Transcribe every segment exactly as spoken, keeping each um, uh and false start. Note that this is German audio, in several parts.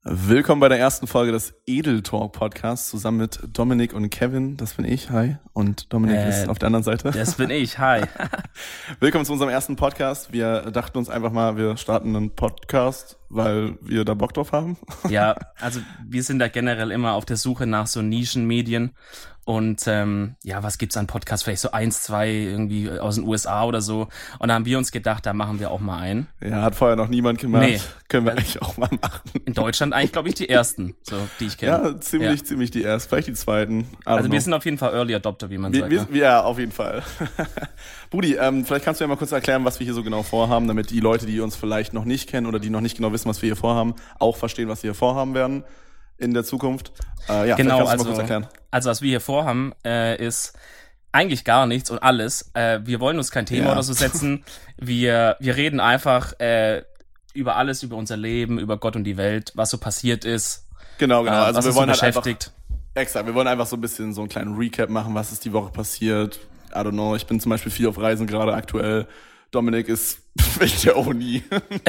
Willkommen bei der ersten Folge des Edel Talk Podcasts zusammen mit Dominik und Kevin. Das bin ich, hi. Und Dominik äh, ist auf der anderen Seite. Das bin ich, hi. Willkommen zu unserem ersten Podcast. Wir dachten uns einfach mal, wir starten einen Podcast, weil wir da Bock drauf haben. Ja, also wir sind da generell immer auf der Suche nach so Nischenmedien. Und ähm, ja, was gibt's an Podcasts? Vielleicht so eins, zwei irgendwie aus den U S A oder so. Und da haben wir uns gedacht, da machen wir auch mal einen. Ja, hat vorher noch niemand gemacht. Nee. Können wir eigentlich auch mal machen. In Deutschland eigentlich, glaube ich, die ersten, so die ich kenne. Ja, ziemlich, ja. ziemlich die ersten. Vielleicht die zweiten. Also wir sind auf jeden Fall Early Adopter, wie man wir, sagt. Wir, ne? Ja, auf jeden Fall. Budi, ähm, vielleicht kannst du ja mal kurz erklären, was wir hier so genau vorhaben, damit die Leute, die uns vielleicht noch nicht kennen oder die noch nicht genau wissen, was wir hier vorhaben, auch verstehen, was wir hier vorhaben werden in der Zukunft. Äh, ja, genau, kannst du also, mal kurz erklären. Also was wir hier vorhaben, äh, ist eigentlich gar nichts und alles. Äh, wir wollen uns kein Thema Ja. oder so setzen. Wir, wir reden einfach äh, über alles, über unser Leben, über Gott und die Welt, was so passiert ist. Genau, genau. Äh, Also was wir uns wollen so halt einfach, beschäftigt. exakt, wir wollen einfach so ein bisschen so einen kleinen Recap machen, was ist die Woche passiert. I don't know, ich bin zum Beispiel viel auf Reisen gerade aktuell. Dominik ist wegen der Uni.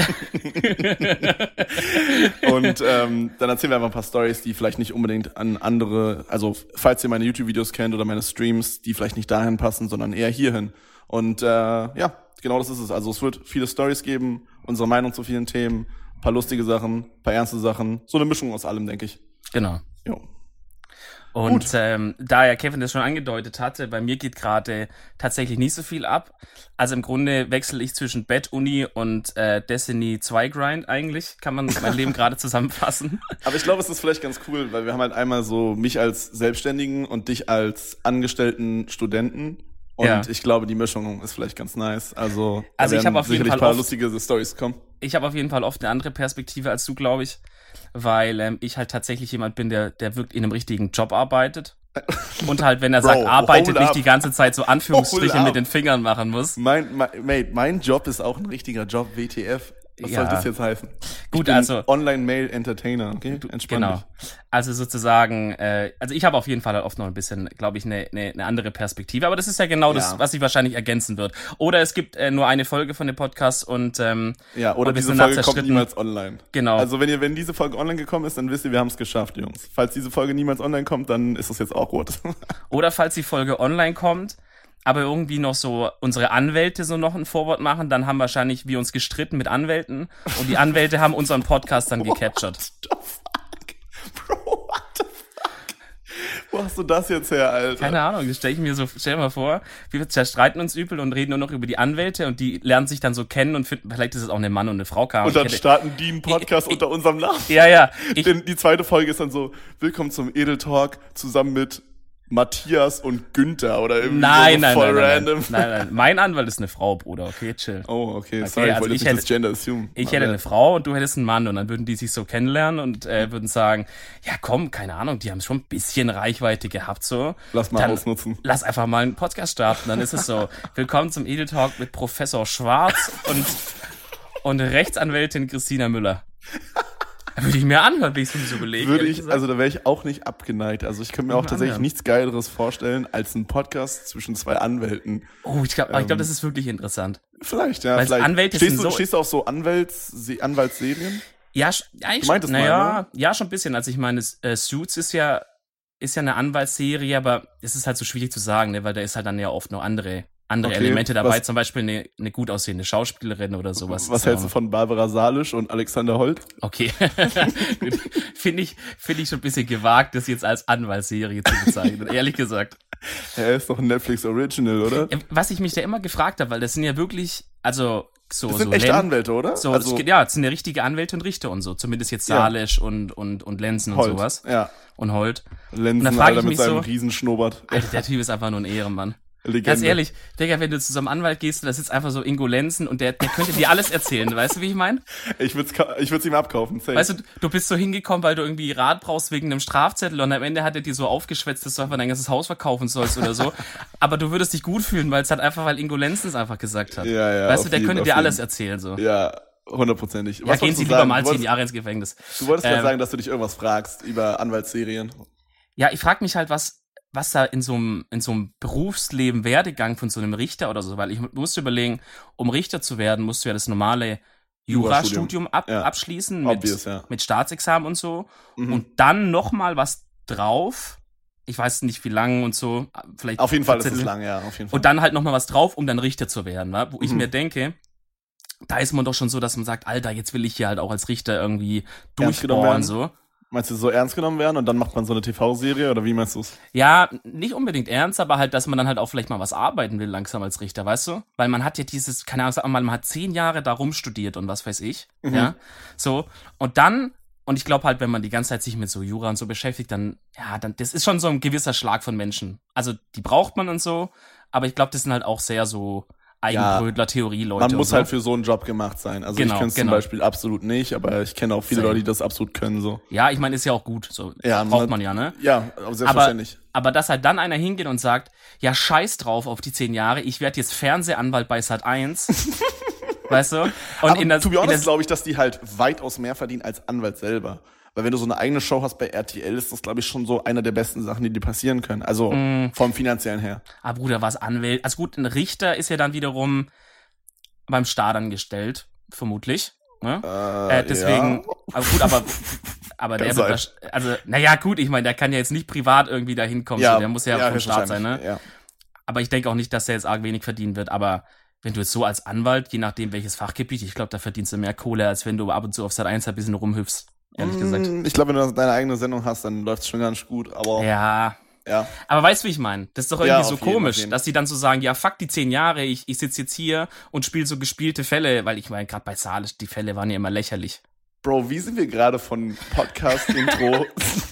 Und ähm, dann erzählen wir einfach ein paar Storys, die vielleicht nicht unbedingt an andere, also falls ihr meine YouTube-Videos kennt oder meine Streams, die vielleicht nicht dahin passen, sondern eher hierhin. Und äh, ja, genau das ist es. Also es wird viele Storys geben, unsere Meinung zu vielen Themen, ein paar lustige Sachen, ein paar ernste Sachen. So eine Mischung aus allem, denke ich. Genau. Jo. Und ähm, da ja Kevin das schon angedeutet hatte, bei mir geht gerade tatsächlich nicht so viel ab. Also im Grunde wechsle ich zwischen Bett, Uni und äh, Destiny zwei Grind eigentlich, kann man mein Leben gerade zusammenfassen. Aber ich glaube, es ist vielleicht ganz cool, weil wir haben halt einmal so mich als Selbstständigen und dich als angestellten Studenten. Und Ja. ich glaube, die Mischung ist vielleicht ganz nice. Also, da Also ich werden habe auf jeden sicherlich Fall ein paar oft- lustige Storys kommen. Ich habe auf jeden Fall oft eine andere Perspektive als du, glaube ich, weil ähm, ich halt tatsächlich jemand bin, der der wirklich in einem richtigen Job arbeitet und halt, wenn er Bro, sagt, arbeitet, hold nicht up. die ganze Zeit so Anführungsstriche Hold up. mit den Fingern machen muss. Mein, mein, mate, mein Job ist auch ein richtiger Job, W T F. Was Ja. soll das jetzt heißen? Gut, ich bin also- Online-Mail-Entertainer, okay? Entspann Genau. dich. Also sozusagen, äh, also ich habe auf jeden Fall halt oft noch ein bisschen, glaube ich, eine ne, ne andere Perspektive. Aber das ist ja genau Ja. das, was sich wahrscheinlich ergänzen wird. Oder es gibt äh, nur eine Folge von dem Podcast und ähm, Ja, oder und wir diese sind Folge nachts kommt zerstritten. niemals online. Genau. Also wenn ihr, wenn diese Folge online gekommen ist, dann wisst ihr, wir haben es geschafft, Jungs. Falls diese Folge niemals online kommt, dann ist das jetzt auch rot. Oder falls die Folge online kommt, aber irgendwie noch so unsere Anwälte so noch ein Vorwort machen, dann haben wahrscheinlich wir uns gestritten mit Anwälten und die Anwälte haben unseren Podcast dann gecaptured. What the fuck? Bro, what the fuck? Wo hast du das jetzt her, Alter? Keine Ahnung, das stell ich mir so, stell dir mal vor, wir zerstreiten uns übel und reden nur noch über die Anwälte und die lernen sich dann so kennen und finden, vielleicht ist es auch eine Mann und eine Frau. Kam. Und dann starten die einen Podcast Ich- ich- unter unserem Namen. Ja, ja. Ich, Denn die zweite Folge ist dann so, willkommen zum Edel Talk zusammen mit Matthias und Günther oder irgendwie Nein, so nein, voll nein, nein, random. nein, nein, nein. Mein Anwalt ist eine Frau, Bruder, okay, chill. Oh, okay, Okay, sorry, ich also wollte ich jetzt nicht hätte- das Gender assume. Ich Aber- hätte eine Frau und du hättest einen Mann und dann würden die sich so kennenlernen und äh, würden sagen, ja komm, keine Ahnung, die haben schon ein bisschen Reichweite gehabt, so. Lass mal Dann ausnutzen. Lass einfach mal einen Podcast starten, dann ist es so. Willkommen zum Edel Talk mit Professor Schwarz und, und Rechtsanwältin Christina Müller. Da würde ich mir anhören, wie ich es mir so überlege. Würde ehrlich ich, gesagt. also da wäre ich auch nicht abgeneigt. Also ich könnte mir auch Mal tatsächlich anhören. nichts Geileres vorstellen als einen Podcast zwischen zwei Anwälten. Oh, ich glaube, ich ähm, glaub, das ist wirklich interessant. Vielleicht, ja. Weil vielleicht. Anwälte stehst, sind du, so- stehst du auf so Anwälts, Se- Anwaltsserien? Ja, sch- eigentlich Du meintest schon, mal, naja, ne? ja, schon ein bisschen. Also ich meine, es, äh, Suits ist ja, ist ja eine Anwaltsserie, aber es ist halt so schwierig zu sagen, ne, weil da ist halt dann ja oft noch andere, andere Okay, Elemente dabei, was- zum Beispiel eine, eine gut aussehende Schauspielerin oder sowas. Was So. hältst du von Barbara Salisch und Alexander Holt? Okay. Finde ich, finde ich schon ein bisschen gewagt, das jetzt als Anwaltsserie zu bezeichnen, ehrlich gesagt. Er ist doch ein Netflix Original, oder? Ja, was ich mich da immer gefragt habe, weil das sind ja wirklich, also, so, Das sind so echte Len- Anwälte, oder? So, also es geht, ja, es sind ja richtige Anwälte und Richter und so. Zumindest jetzt Ja. Salisch und, und, und Lenzen und Holt. sowas. Ja. Und Holt. Lenzen, Und dann frag Alter, ich mit mich seinem so- Riesenschnurrbart. Alter, der Typ ist einfach nur ein Ehrenmann. Legende. Ganz ehrlich, Digga, wenn du zu so einem Anwalt gehst und da sitzt einfach so Ingo Lenzen und der, der könnte dir alles erzählen, weißt du, wie ich meine? Ich würde es ich würd's ihm abkaufen. Safe. Weißt du, du bist so hingekommen, weil du irgendwie Rat brauchst wegen einem Strafzettel und am Ende hat er dir so aufgeschwätzt, dass du einfach dein ganzes Haus verkaufen sollst oder so. Aber du würdest dich gut fühlen, weil es halt einfach, weil Ingo Lenzen es einfach gesagt hat. Ja, ja, weißt auf du, der jeden, könnte auf dir jeden. alles erzählen, so. Ja, hundertprozentig. Ja, Was gehen wolltest Sie du lieber sagen? mal Du zehn wolltest, Jahre ins Gefängnis. du wolltest gerade Ähm, sagen, dass du dich irgendwas fragst über Anwaltsserien. Ja, ich frage mich halt, was, was da in so einem, in so einem Berufsleben, Werdegang von so einem Richter oder so, weil ich musste überlegen, um Richter zu werden, musst du ja das normale Jurastudium ab, ja. abschließen mit, Obvious, ja. mit Staatsexamen und so Mhm. und dann nochmal was drauf. Ich weiß nicht, wie lang und so. Vielleicht Auf jeden Fall ist vierzehn es lang, ja, auf jeden Fall. Und dann halt nochmal was drauf, um dann Richter zu werden, wa? Wo ich Mhm. mir denke, da ist man doch schon so, dass man sagt, Alter, jetzt will ich hier halt auch als Richter irgendwie durchbohren, so. Meinst du, so ernst genommen werden und dann macht man so eine T V-Serie oder wie meinst du es? Ja, nicht unbedingt ernst, aber halt, dass man dann halt auch vielleicht mal was arbeiten will langsam als Richter, weißt du? Weil man hat ja dieses, keine Ahnung, sag mal, man hat zehn Jahre da rumstudiert und was weiß ich, Mhm. ja, so. Und dann, und ich glaube halt, wenn man die ganze Zeit sich mit so Jura und so beschäftigt, dann, ja, dann, das ist schon so ein gewisser Schlag von Menschen. Also, die braucht man und so, aber ich glaube, das sind halt auch sehr so Eigenbrötler-Theorie-Leute. Man muss so. halt für so einen Job gemacht sein. Also Genau, ich könnte es genau. zum Beispiel absolut nicht, aber ich kenne auch viele Same. Leute, die das absolut können, so. Ja, ich meine, ist ja auch gut, so. Ja, braucht man- man ja, ne? Ja, aber selbstverständlich. Aber, aber dass halt dann einer hingeht und sagt, ja, scheiß drauf auf die zehn Jahre, ich werde jetzt Fernsehanwalt bei Sat eins. Weißt du? Und aber in der, to be in honest der, glaube ich, dass die halt weitaus mehr verdienen als Anwalt selber. Weil wenn du so eine eigene Show hast bei R T L, ist das, glaube ich, schon so einer der besten Sachen, die dir passieren können. Also Mm. vom Finanziellen her. ah, Bruder, was Anwält. Also gut, ein Richter ist ja dann wiederum beim Staat angestellt, vermutlich. Ne? Äh, Äh, deswegen, ja. aber gut, aber, aber der Kann wird, sein. wahrsch- also, naja, gut, ich meine, der kann ja jetzt nicht privat irgendwie da hinkommen, Ja, so, der muss ja, vom Staat sein, ne? höchstwahrscheinlich, Ja. Aber ich denke auch nicht, dass der jetzt arg wenig verdienen wird, aber wenn du jetzt so als Anwalt, je nachdem welches Fachgebiet, ich glaube, da verdienst du mehr Kohle, als wenn du ab und zu auf Sat eins ein bisschen rumhüpfst, ehrlich gesagt. Mm, Ich glaube, wenn du deine eigene Sendung hast, dann läuft es schon ganz gut, aber ja. Ja, aber weißt du, wie ich meine? Das ist doch irgendwie Ja, so auf jeden, komisch, auf jeden. dass die dann so sagen, ja, fuck die zehn Jahre, ich, ich sitze jetzt hier und spiele so gespielte Fälle, weil ich meine, gerade bei Salisch, die Fälle waren ja immer lächerlich. Bro, wie sind wir gerade von Podcast-Intro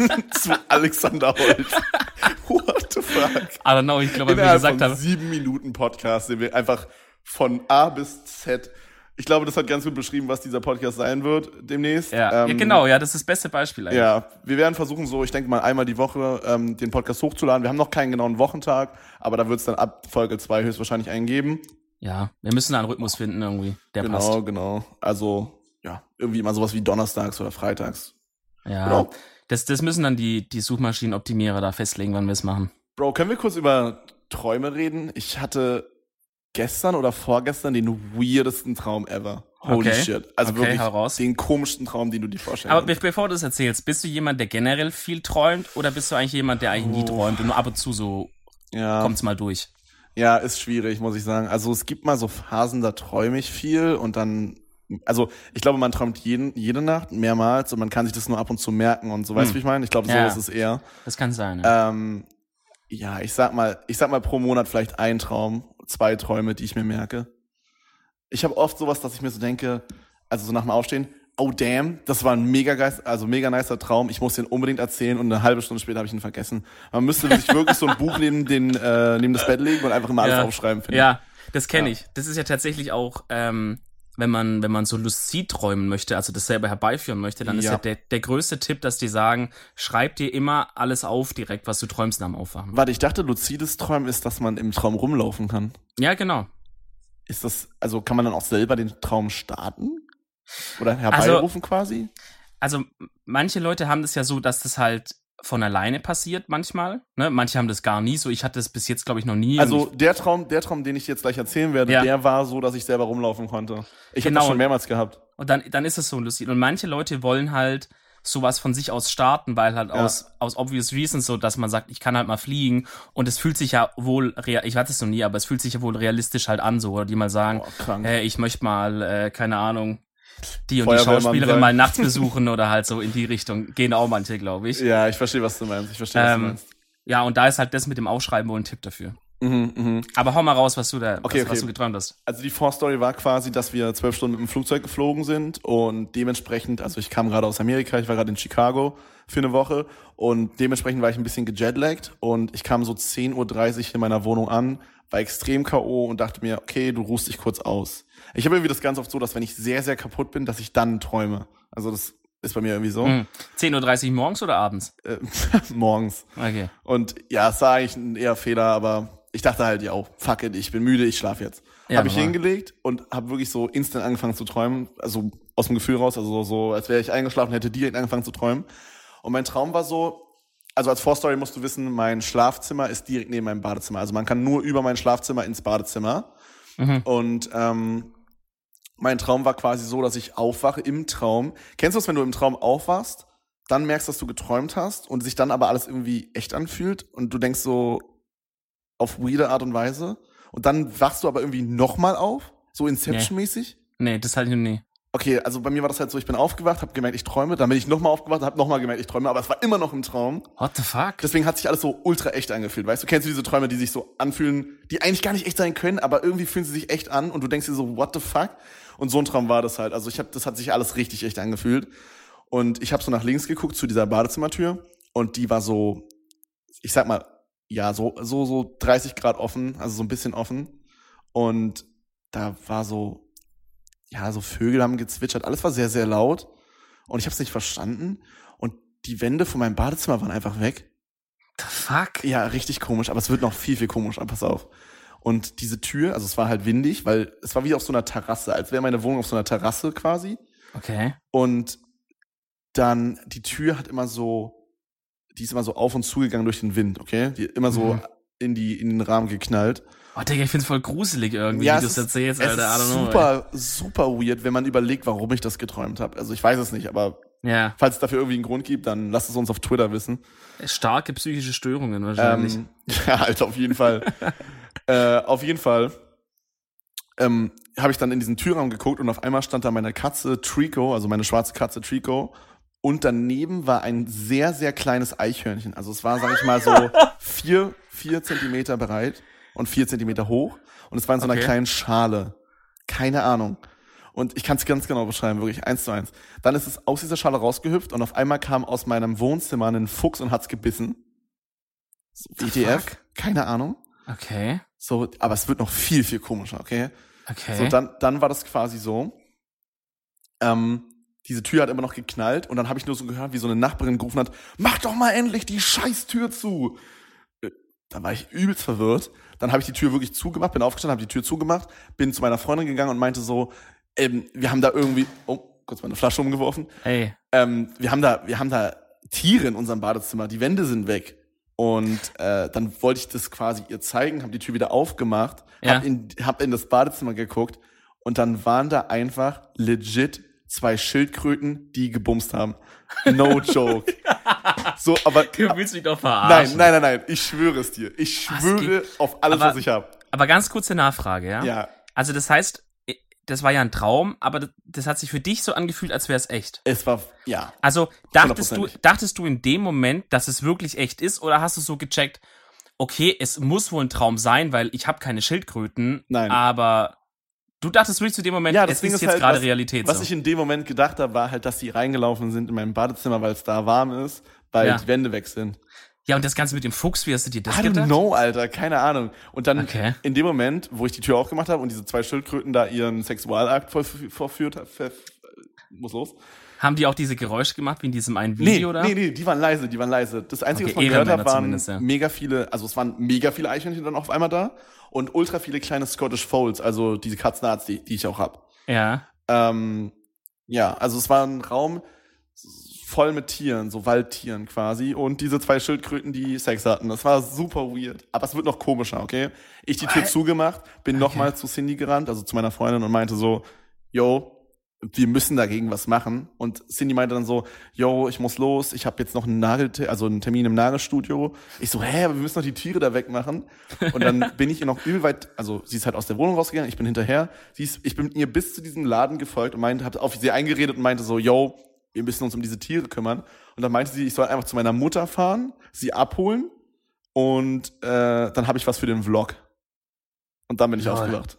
zu Alexander Holt? What the fuck? I don't know, ich glaube, wie wir Innerhalb gesagt von haben, sieben Minuten Podcast sind wir einfach von A bis Z. Ich glaube, das hat ganz gut beschrieben, was dieser Podcast sein wird demnächst. ja, Ähm, ja, genau, ja, das ist das beste Beispiel eigentlich. Ja, wir werden versuchen, so, ich denke mal, einmal die Woche ähm, den Podcast hochzuladen. Wir haben noch keinen genauen Wochentag, aber da wird es dann ab Folge zwei höchstwahrscheinlich einen geben. Ja, wir müssen da einen Rhythmus finden irgendwie, der Genau, passt. genau. Also, ja, irgendwie immer sowas wie donnerstags oder freitags. Ja, Genau. das, das müssen dann die, die Suchmaschinenoptimierer da festlegen, wann wir es machen. Bro, können wir kurz über Träume reden? Ich hatte gestern oder vorgestern den weirdesten Traum ever. Holy Okay. shit. Also Okay, wirklich hau raus. den komischsten Traum, den du dir vorstellen Aber be kannst. bevor du es erzählst, bist du jemand, der generell viel träumt oder bist du eigentlich jemand, der eigentlich nie Oh. träumt und nur ab und zu so Ja. kommt's mal durch? Ja, ist schwierig, muss ich sagen. Also es gibt mal so Phasen, da träume ich viel und dann, also ich glaube, man träumt jeden, jede Nacht mehrmals und man kann sich das nur ab und zu merken und so, weißt du, Hm. wie ich meine? Ich glaube, so Ja. ist es eher. Das kann sein. Ja. Ähm, ja, ich sag mal, ich sag mal pro Monat vielleicht ein Traum, zwei Träume, die ich mir merke. Ich habe oft sowas, dass ich mir so denke, also so nach dem Aufstehen, oh damn, das war ein mega geist, also mega nicer Traum, ich muss den unbedingt erzählen und eine halbe Stunde später habe ich ihn vergessen. Man müsste sich wirklich so ein Buch neben den äh, neben das Bett legen und einfach immer alles Ja. aufschreiben, finde Ja, das kenne Ja. ich. Das ist ja tatsächlich auch, ähm, wenn man, wenn man so luzid träumen möchte, also das selber herbeiführen möchte, dann ist Ja. ja der, der größte Tipp, dass die sagen, schreib dir immer alles auf direkt, was du träumst nach dem Aufwachen. ich. Warte, ich dachte, luzides Träumen ist, dass man im Traum rumlaufen kann. Ja, genau. Ist das, also kann man dann auch selber den Traum starten? Oder herbeirufen quasi? Also m- manche Leute haben das ja so, dass das halt von alleine passiert manchmal. Ne? Manche haben das gar nie so. Ich hatte das bis jetzt, glaube ich, noch nie. Also Und der Traum, der Traum, den ich jetzt gleich erzählen werde, Ja. der war so, dass ich selber rumlaufen konnte. Ich habe Genau. das schon mehrmals gehabt. ich, und dann, dann ist es so lustig. Und manche Leute wollen halt sowas von sich aus starten, weil halt Ja. aus, aus obvious reasons so, dass man sagt, ich kann halt mal fliegen. Und es fühlt sich ja wohl, rea- ich hatte es noch nie, aber es fühlt sich ja wohl realistisch halt an so. Oder die mal sagen, Boah, krank. hey, ich möchte mal, äh, keine Ahnung, die und die Feuerwehrmann Schauspielerin sein. mal nachts besuchen oder halt so in die Richtung. Gehen auch manche, glaube ich. Ja, ich verstehe, was du meinst. Ich verstehe, was du Ähm, meinst. ja, und da ist halt das mit dem Aufschreiben wohl ein Tipp dafür. Mhm, mhm. Aber hau mal raus, was du da, Okay, was, was okay. du geträumt hast. Also die Vorstory war quasi, dass wir zwölf Stunden mit dem Flugzeug geflogen sind und dementsprechend, also ich kam gerade aus Amerika, ich war gerade in Chicago für eine Woche und dementsprechend war ich ein bisschen gejetlaggt und ich kam so zehn Uhr dreißig in meiner Wohnung an, war extrem K O und dachte mir, okay, du ruhst dich kurz aus. Ich habe irgendwie das ganz oft so, dass wenn ich sehr, sehr kaputt bin, dass ich dann träume. Also das ist bei mir irgendwie so. Hm. zehn Uhr dreißig morgens oder abends? Äh, morgens. Okay. Und ja, es war eigentlich ein eher Fehler, aber ich dachte halt, ja, fuck it, ich bin müde, ich schlafe jetzt. Ja, habe ich normal. hingelegt und habe wirklich so instant angefangen zu träumen, also aus dem Gefühl raus, also so, als wäre ich eingeschlafen, hätte direkt angefangen zu träumen. Und mein Traum war so, also als Vorstory musst du wissen, mein Schlafzimmer ist direkt neben meinem Badezimmer. Also man kann nur über mein Schlafzimmer ins Badezimmer. Mhm. Und ähm, mein Traum war quasi so, dass ich aufwache im Traum. Kennst du es, wenn du im Traum aufwachst, dann merkst, dass du geträumt hast und sich dann aber alles irgendwie echt anfühlt und du denkst so auf weirde Art und Weise und dann wachst du aber irgendwie nochmal auf, so Inception-mäßig? Nee, nee, das hatte ich noch nie. Okay, also bei mir war das halt so, ich bin aufgewacht, hab gemerkt, ich träume, dann bin ich nochmal aufgewacht, hab nochmal gemerkt, ich träume, aber es war immer noch im Traum. What the fuck? Deswegen hat sich alles so ultra echt angefühlt, weißt du? Kennst du diese Träume, die sich so anfühlen, die eigentlich gar nicht echt sein können, aber irgendwie fühlen sie sich echt an und du denkst dir so, what the fuck? Und so ein Traum war das halt. Also ich hab, das hat sich alles richtig echt angefühlt. Und ich habe so nach links geguckt zu dieser Badezimmertür und die war so, ich sag mal, ja, so so so dreißig Grad offen, also so ein bisschen offen. Und da war so, ja, so Vögel haben gezwitschert, alles war sehr, sehr laut und ich habe es nicht verstanden und die Wände von meinem Badezimmer waren einfach weg. The fuck? Ja, richtig komisch, aber es wird noch viel, viel komischer, pass auf. Und diese Tür, also es war halt windig, weil es war wie auf so einer Terrasse, als wäre meine Wohnung auf so einer Terrasse quasi. Okay. Und dann, die Tür hat immer so, die ist immer so auf und zugegangen durch den Wind, okay? Die immer so mhm. in die, in den Rahmen geknallt. Oh, Digga, ich find's voll gruselig irgendwie, ja, wie du es erzählst, Alter. Es ist I don't know, super, ey. super weird, wenn man überlegt, warum ich das geträumt habe. Also ich weiß es nicht, aber ja. falls es dafür irgendwie einen Grund gibt, dann lasst es uns auf Twitter wissen. Starke psychische Störungen wahrscheinlich. Ähm, ja, Alter, auf jeden Fall. äh, auf jeden Fall ähm, habe ich dann in diesen Türraum geguckt und auf einmal stand da meine Katze Trico, also meine schwarze Katze Trico. Und daneben war ein sehr, sehr kleines Eichhörnchen. Also es war, sag ich mal, so vier, vier Zentimeter breit und vier Zentimeter hoch. Und es war in so einer okay. kleinen Schale. Keine Ahnung. Und ich kann es ganz genau beschreiben, wirklich eins zu eins. Dann ist es aus dieser Schale rausgehüpft und auf einmal kam aus meinem Wohnzimmer ein Fuchs und hat's gebissen. So, W T F? Keine Ahnung. Okay. So, aber es wird noch viel, viel komischer, okay? Okay. So, dann, dann war das quasi so, ähm, diese Tür hat immer noch geknallt und dann habe ich nur so gehört, wie so eine Nachbarin gerufen hat, mach doch mal endlich die scheiß Tür zu. Da war ich übelst verwirrt. Dann habe ich die Tür wirklich zugemacht, bin aufgestanden, habe die Tür zugemacht, bin zu meiner Freundin gegangen und meinte so, ähm, wir haben da irgendwie, oh, kurz meine Flasche umgeworfen. Ey. Ähm, wir haben da, wir haben da Tiere in unserem Badezimmer, die Wände sind weg. Und äh, dann wollte ich das quasi ihr zeigen, habe die Tür wieder aufgemacht, ja. hab in, hab in das Badezimmer geguckt und dann waren da einfach legit zwei Schildkröten, die gebumst haben. No joke. So, aber du willst mich doch verarschen. Nein, nein, nein, nein. Ich schwöre es dir. Ich schwöre auf alles, aber, was ich habe. Aber ganz kurze Nachfrage, ja? Ja. Also das heißt, das war ja ein Traum, aber das, das hat sich für dich so angefühlt, als wäre es echt. Es war, ja. Also dachtest du, dachtest du in dem Moment, dass es wirklich echt ist, oder hast du so gecheckt, okay, es muss wohl ein Traum sein, weil ich habe keine Schildkröten, Nein. aber du dachtest wirklich zu dem Moment, ja, es ist jetzt halt, gerade was, Realität. Was so. ich in dem Moment gedacht habe, war halt, dass die reingelaufen sind in meinem Badezimmer, weil es da warm ist, weil ja. die Wände weg sind. Ja, und das Ganze mit dem Fuchs, wie hast du dir das I gedacht? don't know, Alter, keine Ahnung. Und dann okay. in dem Moment, wo ich die Tür aufgemacht habe und diese zwei Schildkröten da ihren Sexualakt vorführt haben, muss los. Haben die auch diese Geräusche gemacht, wie in diesem einen Video, nee, oder? Nee, nee, die waren leise, die waren leise. Das Einzige, okay, was man gehört hat, waren ja. mega viele, also es waren mega viele Eichhörnchen dann auf einmal da und ultra viele kleine Scottish Folds, also diese Katzenarts, die, die ich auch hab. Ja. Ähm, ja, also es war ein Raum voll mit Tieren, so Waldtieren quasi und diese zwei Schildkröten, die Sex hatten. Das war super weird. Aber es wird noch komischer, okay? Ich die Tür zugemacht, bin okay. nochmal zu Cindy gerannt, also zu meiner Freundin und meinte so, yo, wir müssen dagegen was machen. Und Cindy meinte dann so, yo, ich muss los, ich habe jetzt noch einen Nagel, also einen Termin im Nagelstudio. Ich so, hä, aber wir müssen doch die Tiere da wegmachen. Und dann bin ich ihr noch übel weit, also sie ist halt aus der Wohnung rausgegangen, ich bin hinterher. Sie ist, ich bin mit ihr bis zu diesem Laden gefolgt und meinte, hab auf sie eingeredet und meinte so, yo, wir müssen uns um diese Tiere kümmern. Und dann meinte sie, ich soll einfach zu meiner Mutter fahren, sie abholen und äh, dann habe ich was für den Vlog. Und dann bin ich Lol. aufgewacht.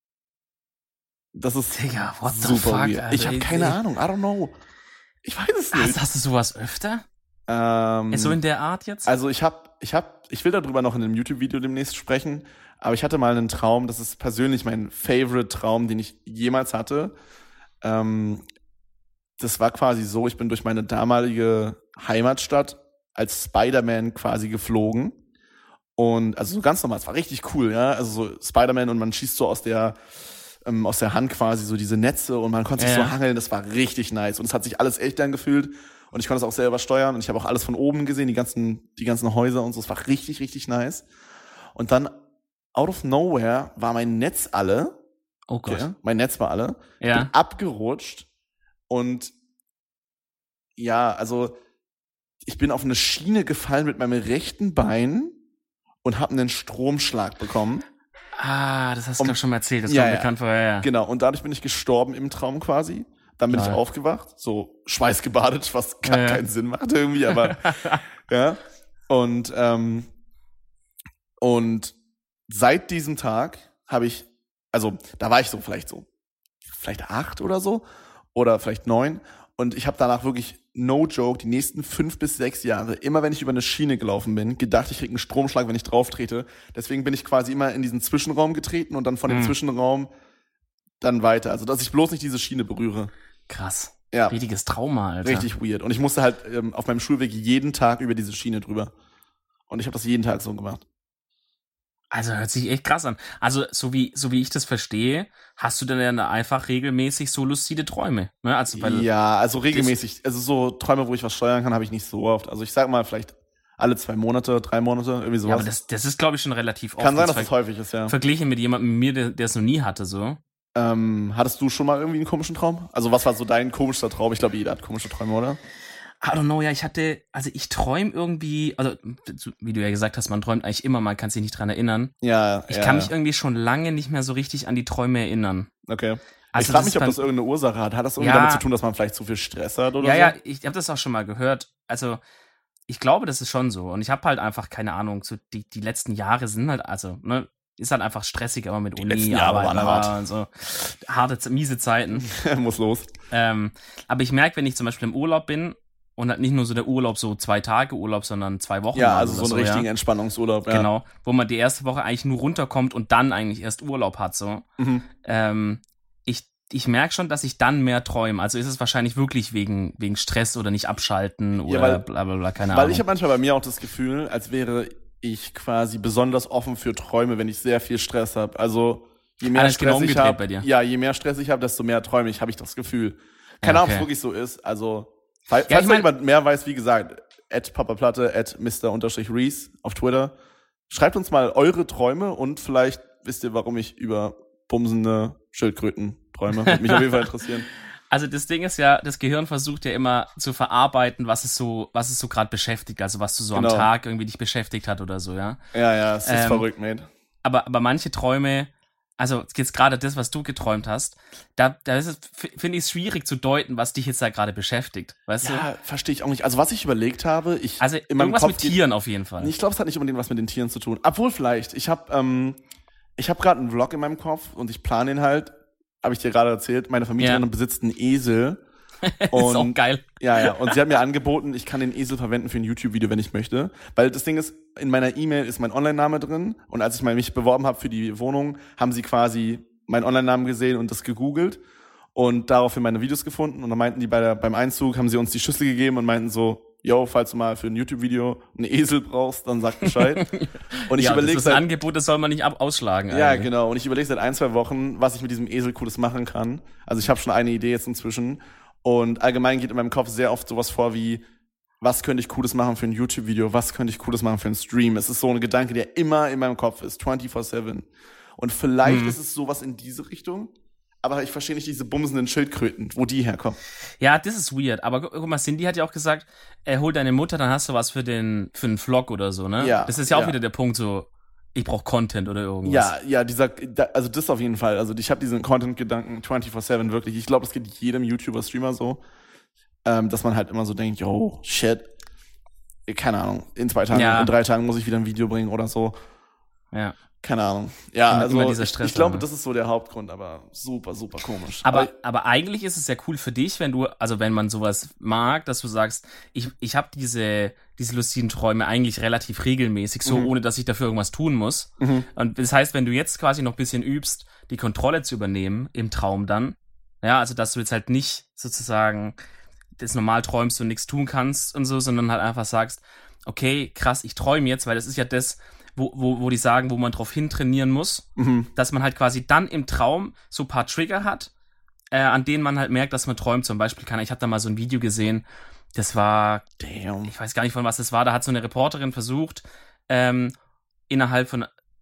Das ist Digga, what the super fuck, weird. Alter, Ich habe keine ich, Ahnung, I don't know. Ich weiß es nicht. Hast, hast du sowas öfter? Ähm, so in der Art jetzt? Also ich habe, ich habe, ich will darüber noch in einem YouTube-Video demnächst sprechen, aber ich hatte mal einen Traum, das ist persönlich mein Favorite-Traum, den ich jemals hatte. Ähm, das war quasi so, ich bin durch meine damalige Heimatstadt als Spider-Man quasi geflogen. Und also so ganz normal, es war richtig cool, ja. Also so Spider-Man und man schießt so aus der ähm, aus der Hand quasi so diese Netze und man konnte sich ja. so hangeln, das war richtig nice. Und es hat sich alles echt angefühlt. Und ich konnte es auch selber steuern und ich habe auch alles von oben gesehen, die ganzen, die ganzen Häuser und so. Es war richtig, richtig nice. Und dann, out of nowhere, war mein Netz alle Oh Gott. Okay. Mein Netz war alle. Ja. Ich bin abgerutscht und ja, also ich bin auf eine Schiene gefallen mit meinem rechten Bein und habe einen Stromschlag bekommen. Ah, das hast du um, doch schon mal erzählt, das ja, kommt ja. bekannt vorher, ja. Genau, und dadurch bin ich gestorben im Traum quasi. Dann bin ja. ich aufgewacht, so schweißgebadet, was gar ja. keinen Sinn macht irgendwie, aber ja. Und, ähm, und seit diesem Tag habe ich, also da war ich so vielleicht so, vielleicht acht oder so oder vielleicht neun und ich habe danach wirklich, no joke, die nächsten fünf bis sechs Jahre, immer wenn ich über eine Schiene gelaufen bin, gedacht, ich krieg einen Stromschlag, wenn ich drauf trete. Deswegen bin ich quasi immer in diesen Zwischenraum getreten und dann von dem mhm. Zwischenraum dann weiter. Also, dass ich bloß nicht diese Schiene berühre. Krass. Ja. Richtiges Trauma, Alter. Richtig weird. Und ich musste halt ähm, auf meinem Schulweg jeden Tag über diese Schiene drüber. Und ich habe das jeden Tag so gemacht. Also hört sich echt krass an. Also so wie so wie ich das verstehe, hast du dann ja einfach regelmäßig so lucide Träume, ne? Also weil ja, also regelmäßig, also so Träume, wo ich was steuern kann, habe ich nicht so oft. Also ich sag mal vielleicht alle zwei Monate, drei Monate, irgendwie sowas. Ja, aber das das ist glaube ich schon relativ oft. Kann sein, dass das häufig ist, ja. Verglichen mit jemandem mit mir, der der es noch nie hatte, so. Ähm, hattest du schon mal irgendwie einen komischen Traum? Also was war so dein komischer Traum? Ich glaube, jeder hat komische Träume, oder? I don't know, ja, ich hatte, also ich träume irgendwie, also wie du ja gesagt hast, man träumt eigentlich immer, man kann sich nicht dran erinnern. Ja, Ich ja. kann mich irgendwie schon lange nicht mehr so richtig an die Träume erinnern. Okay. Also ich frage das mich, ob beim, das irgendeine Ursache hat. Hat das irgendwie ja, damit zu tun, dass man vielleicht zu viel Stress hat oder ja, so? Ja, ja, ich habe das auch schon mal gehört. Also ich glaube, das ist schon so. Und ich habe halt einfach, keine Ahnung, so die, die letzten Jahre sind halt, also, ne, ist halt einfach stressig, aber mit die Uni, letzten Jahre Arbeit waren hart. und so. Harte, miese Zeiten. Muss los. Ähm, aber ich merke, wenn ich zum Beispiel im Urlaub bin, und halt nicht nur so der Urlaub, so zwei Tage Urlaub, sondern zwei Wochen. Ja, also so einen so, richtigen ja. Entspannungsurlaub. Ja. Genau, wo man die erste Woche eigentlich nur runterkommt und dann eigentlich erst Urlaub hat. So. Mhm. Ähm, ich ich merke schon, dass ich dann mehr träume. Also ist es wahrscheinlich wirklich wegen wegen Stress oder nicht abschalten oder ja, weil, bla bla bla, keine weil Ahnung. Weil ich habe manchmal bei mir auch das Gefühl, als wäre ich quasi besonders offen für Träume, wenn ich sehr viel Stress habe. Also je mehr Alles Stress genau ich habe, bei dir. ja, je mehr Stress ich habe, desto mehr träume ich, habe ich das Gefühl. Keine ja, Ahnung, okay. ob es wirklich so ist. Also Falls ja, ich mein, jemand mehr weiß, wie gesagt, at papaplatte, at mister-reese auf Twitter. Schreibt uns mal eure Träume und vielleicht wisst ihr, warum ich über bumsende Schildkröten träume. Würde mich auf jeden Fall interessieren. Also das Ding ist ja, das Gehirn versucht ja immer zu verarbeiten, was es so, was es so gerade beschäftigt, also was du so genau. am Tag irgendwie dich beschäftigt hat oder so, ja. Ja, ja, es ist ähm, verrückt, mate. Aber, aber manche Träume, also jetzt gerade das, was du geträumt hast, da, da ist es, finde ich es schwierig zu deuten, was dich jetzt da gerade beschäftigt, weißt ja, du? Ja, verstehe ich auch nicht. Also was ich überlegt habe, ich also in meinem irgendwas Kopf mit Tieren auf jeden Fall. Ich glaube, es hat nicht unbedingt was mit den Tieren zu tun. Obwohl vielleicht. Ich habe ähm, ich habe gerade einen Vlog in meinem Kopf und ich plane ihn halt. Habe ich dir gerade erzählt. Meine Vermieterin ja. besitzt einen Esel. Und, ist auch geil. Ja, ja. Und sie hat mir angeboten, ich kann den Esel verwenden für ein YouTube-Video, wenn ich möchte. Weil das Ding ist, in meiner E-Mail ist mein Online-Name drin. Und als ich mich beworben habe für die Wohnung, haben sie quasi meinen Online-Namen gesehen und das gegoogelt. Und daraufhin meine Videos gefunden. Und dann meinten die bei der, beim Einzug, haben sie uns die Schlüssel gegeben und meinten so, yo, falls du mal für ein YouTube-Video einen Esel brauchst, dann sag Bescheid. Und ich ja, überlege das ist ein Angebot, das soll man nicht ab ausschlagen. Ja, eigentlich. genau. Und ich überlege seit ein, zwei Wochen, was ich mit diesem Esel Cooles machen kann. Also ich habe schon eine Idee jetzt inzwischen. Und allgemein geht in meinem Kopf sehr oft sowas vor wie, was könnte ich Cooles machen für ein YouTube-Video? Was könnte ich Cooles machen für einen Stream? Es ist so ein Gedanke, der immer in meinem Kopf ist, vierundzwanzig sieben. Und vielleicht hm. ist es sowas in diese Richtung. Aber ich verstehe nicht diese bumsenden Schildkröten, wo die herkommen. Ja, das ist weird. Aber guck mal, Cindy hat ja auch gesagt, äh, hol deine Mutter, dann hast du was für den für einen Vlog oder so, ne? Ja. Das ist ja auch ja. wieder der Punkt, so, ich brauche Content oder irgendwas. Ja, ja, dieser, also das auf jeden Fall. Also ich habe diesen Content-Gedanken vierundzwanzig sieben wirklich. Ich glaube, das geht jedem YouTuber-Streamer so, ähm, dass man halt immer so denkt, yo, shit, keine Ahnung, in zwei Tagen, ja. in drei Tagen muss ich wieder ein Video bringen oder so. Ja. Keine Ahnung. Ja, immer, also immer dieser Stress ich, ich glaube, das ist so der Hauptgrund, aber super, super komisch. Aber, aber, aber eigentlich ist es ja cool für dich, wenn du, also wenn man sowas mag, dass du sagst, ich, ich habe diese, diese lustigen Träume eigentlich relativ regelmäßig, so mhm. ohne dass ich dafür irgendwas tun muss. Mhm. Und das heißt, wenn du jetzt quasi noch ein bisschen übst, die Kontrolle zu übernehmen im Traum dann, ja, also dass du jetzt halt nicht sozusagen das normal träumst und nichts tun kannst und so, sondern halt einfach sagst, okay, krass, ich träume jetzt, weil das ist ja das, Wo, wo, wo die sagen, wo man drauf hintrainieren muss, mhm. dass man halt quasi dann im Traum so ein paar Trigger hat, äh, an denen man halt merkt, dass man träumt. Zum Beispiel kann ich habe da mal so ein Video gesehen, das war, Damn. ich weiß gar nicht von was das war, da hat so eine Reporterin versucht, ähm, innerhalb von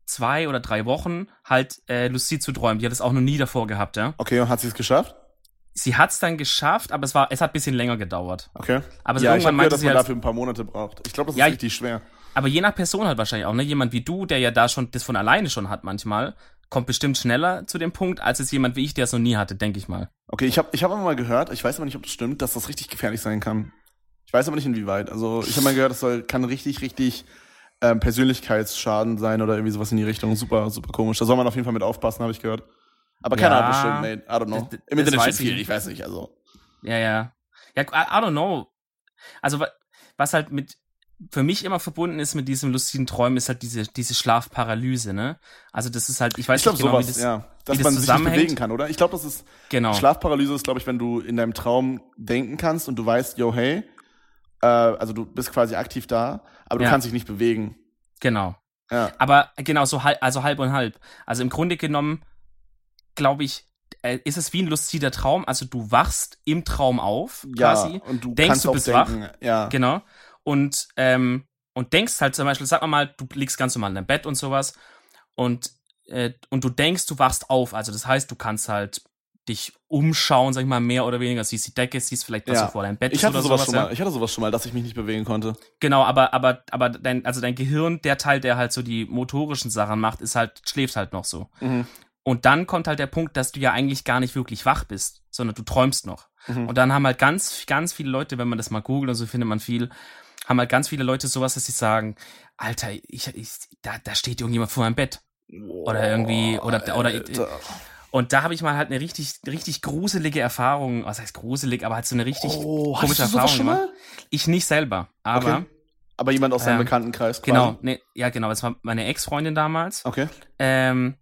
zwei oder drei Wochen halt äh, luzid zu träumen. Die hat es auch noch nie davor gehabt, ja. Okay, und hat sie es geschafft? Sie hat es dann geschafft, aber es war, es hat ein bisschen länger gedauert. Okay. Aber ja, irgendwann ich habe meinte gehört, dass sie man halt, dafür ein paar Monate braucht. Ich glaube, das ist Ja, richtig schwer. aber je nach Person halt wahrscheinlich auch, ne? Jemand wie du, der ja da schon das von alleine schon hat manchmal, kommt bestimmt schneller zu dem Punkt, als es jemand wie ich, der es noch nie hatte, denke ich mal. Okay, ich habe ich hab aber mal gehört, ich weiß aber nicht, ob das stimmt, dass das richtig gefährlich sein kann. Ich weiß aber nicht, inwieweit. Also ich habe mal gehört, das soll, kann richtig, richtig ähm, Persönlichkeitsschaden sein oder irgendwie sowas in die Richtung. Super, super komisch. Da soll man auf jeden Fall mit aufpassen, habe ich gehört. Aber keine Ja, Ahnung, bestimmt, mate. I don't know. das- Im das Internet steht weiß ich viel, nicht. ich weiß nicht, also. Ja, ja. Ja, I, I don't know. Also, wa- was halt mit, für mich immer verbunden ist mit diesem lustigen Träumen, ist halt diese, diese Schlafparalyse, ne? Also, das ist halt, ich weiß Ich glaube nicht genau, sowas, wie das, ja. Dass wie das man sich nicht zusammenhängt. bewegen kann, oder? Ich glaube, das ist, Genau. Schlafparalyse ist, glaube ich, wenn du in deinem Traum denken kannst und du weißt, yo, hey, äh, also du bist quasi aktiv da, aber du Ja. kannst dich nicht bewegen. Genau. Ja. Aber genau, so halb, also halb und halb. Also im Grunde genommen, glaube ich, äh, ist es wie ein luzider Traum. Also du wachst im Traum auf, quasi. Ja, und du denkst, kannst du auch bist denken, wach. ja. Genau. Und, ähm, und denkst halt zum Beispiel, sag mal, du liegst ganz normal in deinem Bett und sowas. Und, äh, und du denkst, du wachst auf. Also das heißt, du kannst halt dich umschauen, sag ich mal, mehr oder weniger. Siehst die Decke, siehst vielleicht, was Ja. so vor deinem Bett Ich ist hatte oder sowas sowas. schon ja. mal, ich hatte sowas schon mal, dass ich mich nicht bewegen konnte. Genau, aber, aber, aber dein, also dein Gehirn, der Teil, der halt so die motorischen Sachen macht, ist halt, schläft halt noch so. Mhm. Und dann kommt halt der Punkt, dass du ja eigentlich gar nicht wirklich wach bist, sondern du träumst noch. Mhm. Und dann haben halt ganz, ganz viele Leute, wenn man das mal googelt und so findet man viel, haben halt ganz viele Leute sowas, dass sie sagen, Alter, ich, ich, da, da steht irgendjemand vor meinem Bett. Oder irgendwie, oder, oder, Alter. und da habe ich mal halt eine richtig, richtig gruselige Erfahrung, was heißt gruselig, aber halt so eine richtig Oh, komische hattest du sowas Erfahrung schon mal? gemacht. Ich nicht selber, aber, Okay. Aber jemand aus deinem Ähm, Bekanntenkreis quasi? genau, nee, ja genau, das war meine Ex-Freundin damals, Okay. ähm,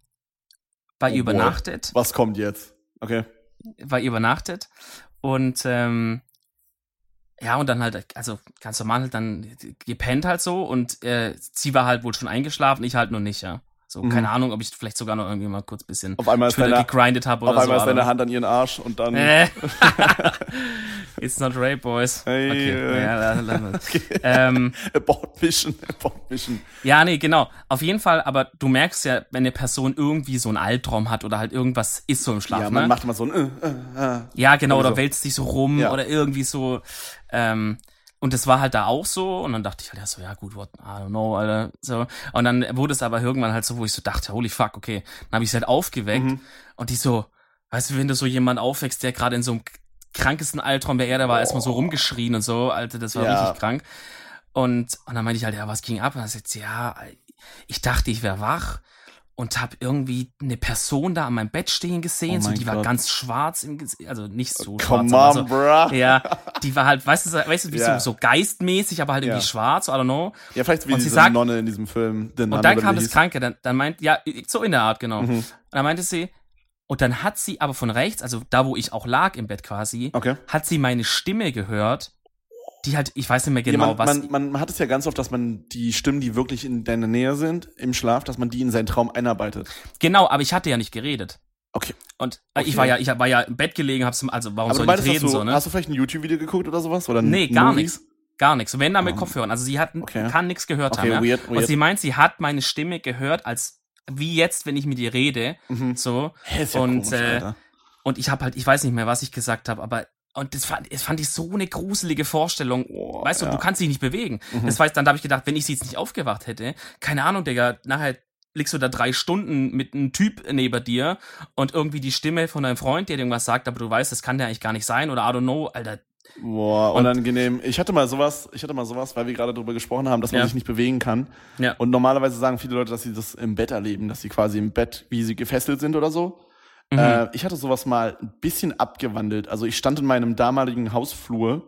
bei ihr Oh boy. übernachtet. Was kommt jetzt? Okay. war übernachtet und ähm, ja, und dann halt, also ganz normal halt dann gepennt halt so und äh, sie war halt wohl schon eingeschlafen, ich halt noch nicht, ja. So, Mhm. keine Ahnung, ob ich vielleicht sogar noch irgendwie mal kurz ein bisschen Auf einmal ist Twitter deine, gegrindet habe auf oder einmal so. ist deine aber- Hand an ihren Arsch und dann. Äh. It's not rape, boys. Hey, okay, äh. ja, la- la- la- ähm, Abort Mission, Abort Mission. ja, nee, genau. Auf jeden Fall, aber du merkst ja, wenn eine Person irgendwie so einen Albtraum hat oder halt irgendwas ist so im Schlaf, Ja, ne? man macht immer so ein. Äh, äh, äh. Ja, genau, Irgendwie oder so. wälzt sich so rum Ja. oder irgendwie so. Ähm, und das war halt da auch so. Und dann dachte ich halt ja so, ja gut, what, I don't know, Alter. So. Und dann wurde es aber irgendwann halt so, wo ich so dachte, holy fuck, okay. Dann habe ich sie halt aufgeweckt. Mhm. Und die so, weißt du, wenn du so jemand aufwächst, der gerade in so einem krankesten Albtraum der Erde war, erstmal so rumgeschrien und so, Alter, das war Ja. richtig krank. Und, und dann meinte ich halt, ja, was ging ab? Und dann sagt sie, ja, ich dachte, ich wäre wach. Und habe irgendwie eine Person da an meinem Bett stehen gesehen, Oh so mein die war Gott. ganz schwarz im Gesicht, also nicht so Come schwarz, aber so, on, bruh. ja, die war halt, weißt du, weißt du, wie Ja. so, so geistmäßig, aber halt irgendwie Ja. schwarz, I don't know. Ja, vielleicht wie Und sie diese sagt- Nonne in diesem Film. The Nun, Und dann oder wie kam die das hieß. Kranke, dann, dann meint, ja, so in der Art, genau. Mhm. Und dann meinte sie, und dann hat sie aber von rechts, also da, wo ich auch lag im Bett quasi, Okay. hat sie meine Stimme gehört, die halt, ich weiß nicht mehr Ja, genau, man, was. man, man hat es ja ganz oft, dass man die Stimmen, die wirklich in deiner Nähe sind, im Schlaf, dass man die in seinen Traum einarbeitet. Genau, aber ich hatte ja nicht geredet. Okay. Und äh, Okay. ich war ja, ich war ja im Bett gelegen, hab's, also warum Aber du soll ich meinst, nicht dass reden du, so, ne? hast du vielleicht ein YouTube-Video geguckt oder sowas? Oder ein Nee, gar Movie? nichts. Gar nichts. Wenn da mit Oh. Kopfhörern. Also sie hat, Okay. kann nichts gehört Okay, haben. Ja? weird, Und weird. sie meint, sie hat meine Stimme gehört, als wie jetzt, wenn ich mit ihr rede. Mhm. So. Hä, ist ja Und, komisch, äh, Alter. Und ich habe halt, ich weiß nicht mehr, was ich gesagt habe, aber und das fand, das fand ich so eine gruselige Vorstellung. Oh, weißt du, ja. du kannst dich nicht bewegen. Mhm. Das heißt, dann habe ich gedacht, wenn ich sie jetzt nicht aufgewacht hätte, keine Ahnung, Digga, nachher liegst du da drei Stunden mit einem Typ neben dir und irgendwie die Stimme von deinem Freund, der dir irgendwas sagt, aber du weißt, das kann der eigentlich gar nicht sein oder I don't know, Alter. Boah, Und- unangenehm. Ich hatte mal sowas, ich hatte mal sowas, weil wir gerade darüber gesprochen haben, dass man Ja. sich nicht bewegen kann. Ja. Und normalerweise sagen viele Leute, dass sie das im Bett erleben, dass sie quasi im Bett, wie sie gefesselt sind oder so. Mhm. Äh, ich hatte sowas mal ein bisschen abgewandelt. Also ich stand in meinem damaligen Hausflur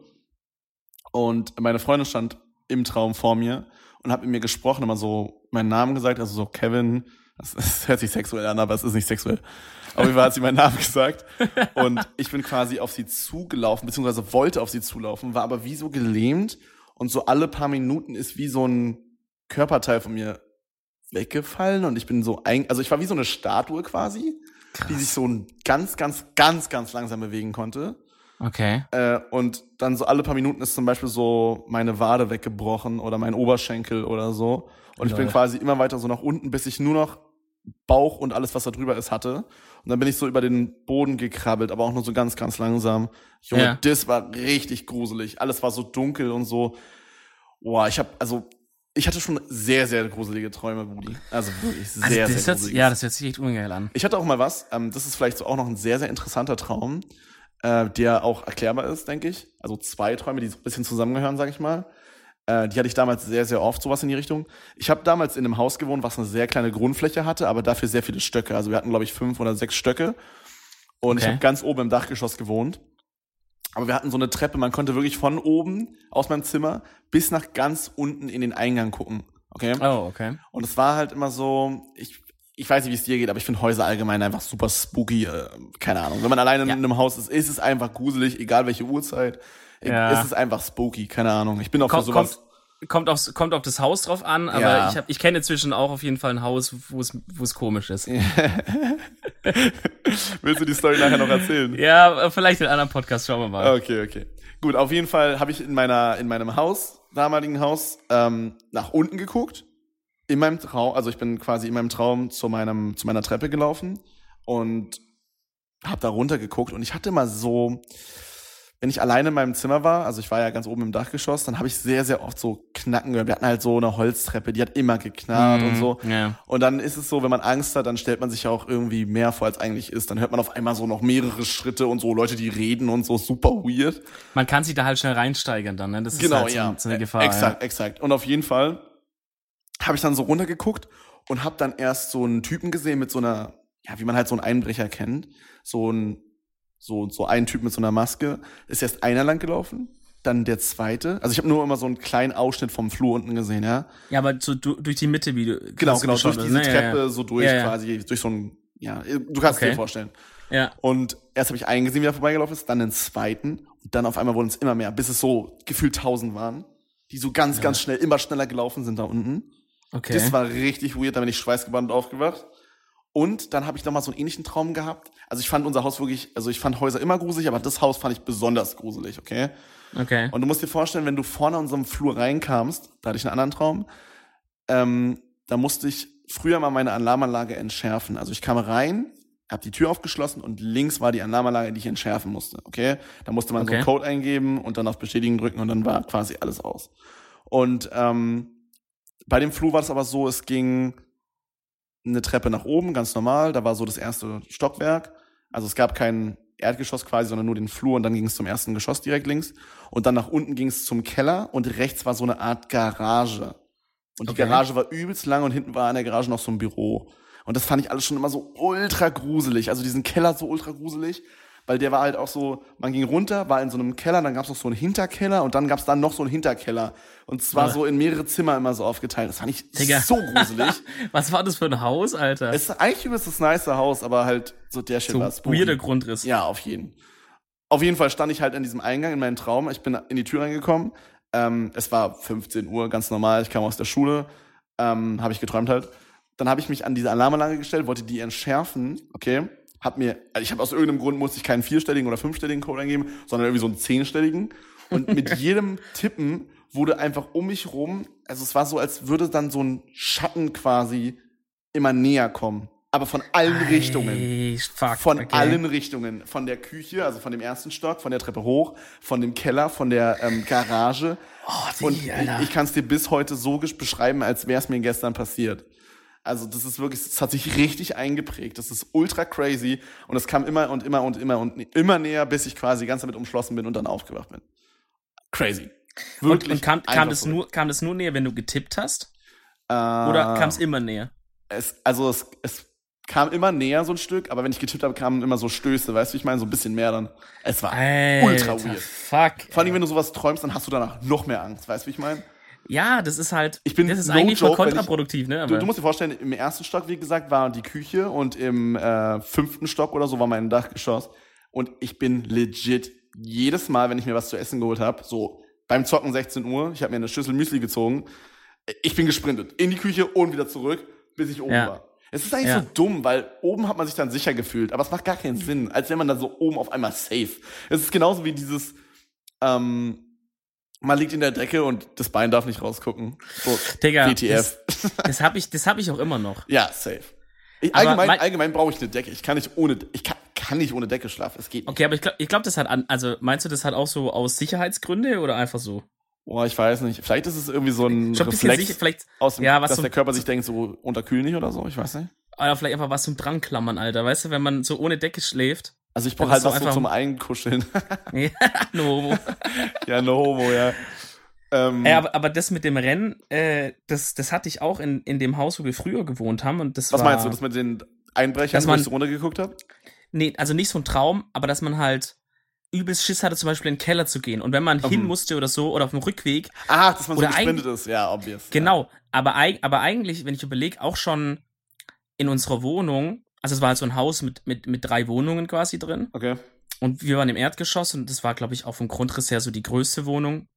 und meine Freundin stand im Traum vor mir und hat mit mir gesprochen, immer so meinen Namen gesagt, also so Kevin. Das, das hört sich sexuell an, aber es ist nicht sexuell. Auf jeden Fall hat sie meinen Namen gesagt. Und ich bin quasi auf sie zugelaufen, beziehungsweise wollte auf sie zulaufen, war aber wie so gelähmt. Und so alle paar Minuten ist wie so ein Körperteil von mir weggefallen. Und ich bin so ein, also ich war wie so eine Statue quasi, Krass. die sich so ganz, ganz, ganz, ganz langsam bewegen konnte. Okay. Äh, und dann so alle paar Minuten ist zum Beispiel so meine Wade weggebrochen oder mein Oberschenkel oder so. Und ich bin quasi immer weiter so nach unten, bis ich nur noch Bauch und alles, was da drüber ist, hatte. Und dann bin ich so über den Boden gekrabbelt, aber auch nur so ganz, ganz langsam. Junge, ja. Das war richtig gruselig. Alles war so dunkel und so. Boah, ich hab, also, ich hatte schon sehr, sehr gruselige Träume, Budi. Also wirklich sehr, also das sehr gruselig. Ja, das hört sich echt ungeil an. Ich hatte auch mal was, ähm, das ist vielleicht so auch noch ein sehr, sehr interessanter Traum, äh, der auch erklärbar ist, denke ich. Also zwei Träume, die so ein bisschen zusammengehören, sag ich mal. Äh, die hatte ich damals sehr, sehr oft, sowas in die Richtung. Ich habe damals in einem Haus gewohnt, was eine sehr kleine Grundfläche hatte, aber dafür sehr viele Stöcke. Also wir hatten, glaube ich, fünf oder sechs Stöcke. Und okay. Ich habe ganz oben im Dachgeschoss gewohnt. Aber wir hatten so eine Treppe, man konnte wirklich von oben aus meinem Zimmer bis nach ganz unten in den Eingang gucken. Okay? Oh, okay. Und es war halt immer so, ich, ich weiß nicht, wie es dir geht, aber ich finde Häuser allgemein einfach super spooky. Äh, keine Ahnung. Wenn man alleine ja. in einem Haus ist, ist es einfach gruselig, egal welche Uhrzeit. Ja. Ist es einfach spooky, keine Ahnung. Ich bin auch Komm, für sowas... Kommt, kommt, aufs, kommt auf das Haus drauf an, aber ja. ich, hab, ich kenne inzwischen auch auf jeden Fall ein Haus, wo es wo es komisch ist. Willst du die Story nachher noch erzählen? Ja, vielleicht in einem anderen Podcast, schauen wir mal. Okay, okay. Gut, auf jeden Fall habe ich in meiner in meinem Haus, damaligen Haus, ähm, nach unten geguckt. In meinem Traum, also ich bin quasi in meinem Traum zu meinem zu meiner Treppe gelaufen und habe da runter geguckt und ich hatte mal so, wenn ich alleine in meinem Zimmer war, also ich war ja ganz oben im Dachgeschoss, dann habe ich sehr, sehr oft so Knacken gehört. Wir hatten halt so eine Holztreppe, die hat immer geknarrt mm, und so. Yeah. Und dann ist es so, wenn man Angst hat, dann stellt man sich ja auch irgendwie mehr vor, als eigentlich ist. Dann hört man auf einmal so noch mehrere Schritte und so Leute, die reden und so, super weird. Man kann sich da halt schnell reinsteigern dann, ne? Das ist genau, halt so, ja. so eine Gefahr. Exakt, ja. exakt. Und auf jeden Fall habe ich dann so runtergeguckt und habe dann erst so einen Typen gesehen mit so einer, ja, wie man halt so einen Einbrecher kennt, so ein So, so ein Typ mit so einer Maske, ist erst einer lang gelaufen, dann der zweite. Also ich habe nur immer so einen kleinen Ausschnitt vom Flur unten gesehen, ja. Ja, aber so du, durch die Mitte, wie du... Genau, genau, durch diese ne? Treppe, ja, ja. so durch ja, ja. quasi, durch so ein, ja, du kannst okay. dir vorstellen. Ja. Und erst habe ich einen gesehen, wie er vorbeigelaufen ist, dann den zweiten und dann auf einmal wurden es immer mehr, bis es so gefühlt tausend waren, die so ganz, ja. ganz schnell, immer schneller gelaufen sind da unten. Okay. Das war richtig weird, da bin ich schweißgebannt aufgewacht. Und dann habe ich noch mal so einen ähnlichen Traum gehabt. Also ich fand unser Haus wirklich, also ich fand Häuser immer gruselig, aber das Haus fand ich besonders gruselig, okay? Okay. Und du musst dir vorstellen, wenn du vorne in unserem Flur reinkamst, da hatte ich einen anderen Traum, ähm, da musste ich früher mal meine Alarmanlage entschärfen. Also ich kam rein, habe die Tür aufgeschlossen und links war die Alarmanlage, die ich entschärfen musste, okay? Da musste man okay. so einen Code eingeben und dann auf Bestätigen drücken und dann war quasi alles aus. Und ähm, bei dem Flur war es aber so, es ging eine Treppe nach oben, ganz normal. Da war so das erste Stockwerk. Also es gab kein Erdgeschoss quasi, sondern nur den Flur und dann ging es zum ersten Geschoss direkt links. Und dann nach unten ging es zum Keller und rechts war so eine Art Garage. Und die okay. Garage war übelst lang und hinten war an der Garage noch so ein Büro. Und das fand ich alles schon immer so ultra gruselig. Also diesen Keller so ultra gruselig, weil der war halt auch so, man ging runter, war in so einem Keller, dann gab's noch so einen Hinterkeller und dann gab's dann noch so einen Hinterkeller. Und zwar ja. so in mehrere Zimmer immer so aufgeteilt. Das fand ich Digga. so gruselig. Was war das für ein Haus, Alter? Es ist eigentlich übelst das nice Haus, aber halt so der Shit so war spooky. Weirder Grundriss. Ja, auf jeden. Auf jeden Fall stand ich halt in diesem Eingang in meinem Traum. Ich bin in die Tür reingekommen. Ähm, es war fünfzehn Uhr, ganz normal. Ich kam aus der Schule. Ähm, habe ich geträumt halt. Dann habe ich mich an diese Alarmanlage gestellt, wollte die entschärfen, okay? Hab mir, also ich habe aus irgendeinem Grund musste ich keinen vierstelligen oder fünfstelligen Code eingeben, sondern irgendwie so einen zehnstelligen. Und mit jedem Tippen wurde einfach um mich rum, also es war so, als würde dann so ein Schatten quasi immer näher kommen. Aber von allen Ei, Richtungen. Fuck, von okay. allen Richtungen. Von der Küche, also von dem ersten Stock, von der Treppe hoch, von dem Keller, von der ähm, Garage. Oh, die, und Alter. ich, ich kann es dir bis heute so beschreiben, als wäre es mir gestern passiert. Also das ist wirklich, das hat sich richtig eingeprägt. Das ist ultra crazy und es kam immer und immer und immer und immer näher, bis ich quasi ganz damit umschlossen bin und dann aufgewacht bin. Crazy. Wirklich. Und, und kam, kam, das nur, kam das nur näher, wenn du getippt hast? Äh, Oder kam es immer näher? Es, also es, es kam immer näher so ein Stück, aber wenn ich getippt habe, kamen immer so Stöße, weißt du, wie ich meine? So ein bisschen mehr dann. Es war Alter, ultra weird. Fuck. Vor allem, wenn du sowas träumst, dann hast du danach noch mehr Angst, weißt du, wie ich meine? Ja, das ist halt, ich bin das ist no eigentlich joke, voll kontraproduktiv, ne? Aber du, du musst dir vorstellen, im ersten Stock, wie gesagt, war die Küche und im äh, fünften Stock oder so war mein Dachgeschoss. Und ich bin legit jedes Mal, wenn ich mir was zu essen geholt habe, so beim Zocken sechzehn Uhr, ich habe mir eine Schüssel Müsli gezogen, ich bin gesprintet in die Küche und wieder zurück, bis ich oben ja. war. Es ist eigentlich Ja. so dumm, weil oben hat man sich dann sicher gefühlt, aber es macht gar keinen Sinn, als wenn man dann so oben auf einmal safe. Es ist genauso wie dieses, ähm, man liegt in der Decke und das Bein darf nicht rausgucken. So, Digga, W T F. das, das habe ich, das hab ich auch immer noch. Ja, safe. Ich, Aber allgemein mein- allgemein brauche ich eine Decke. Ich kann nicht ohne, ich kann, kann nicht ohne Decke schlafen. Es geht nicht. Okay, aber ich glaube, ich glaub, das hat an, also meinst du, das hat auch so aus Sicherheitsgründe oder einfach so? Boah, ich weiß nicht. Vielleicht ist es irgendwie so ein Schon ein bisschen Reflex, sicher, vielleicht, aus dem, ja, was dass so- der Körper sich denkt, so unterkühl nicht oder so. Ich weiß nicht. oder vielleicht einfach was zum Dranklammern, Alter. Weißt du, wenn man so ohne Decke schläft. Also ich Dann brauche halt ist so was so einfach- zum Einkuscheln. Ja, no. Ja, no homo, ja. Ähm, Ey, aber, aber das mit dem Rennen, äh, das, das hatte ich auch in, in dem Haus, wo wir früher gewohnt haben. Und das was war, meinst du, das mit den Einbrechern, Dass wo man- ich so runtergeguckt habe? Nee, also nicht so ein Traum, aber dass man halt übelst Schiss hatte, zum Beispiel in den Keller zu gehen. Und wenn man hin musste oder so, oder auf dem Rückweg, Ah, dass man so Oder gesprintet ist. Ja, obvious. genau. Aber, eig- aber eigentlich, wenn ich überlege, auch schon in unserer Wohnung, also es war halt so ein Haus mit, mit, mit drei Wohnungen quasi drin. Okay. Und wir waren im Erdgeschoss und das war, glaube ich, auch vom Grundriss her so die größte Wohnung.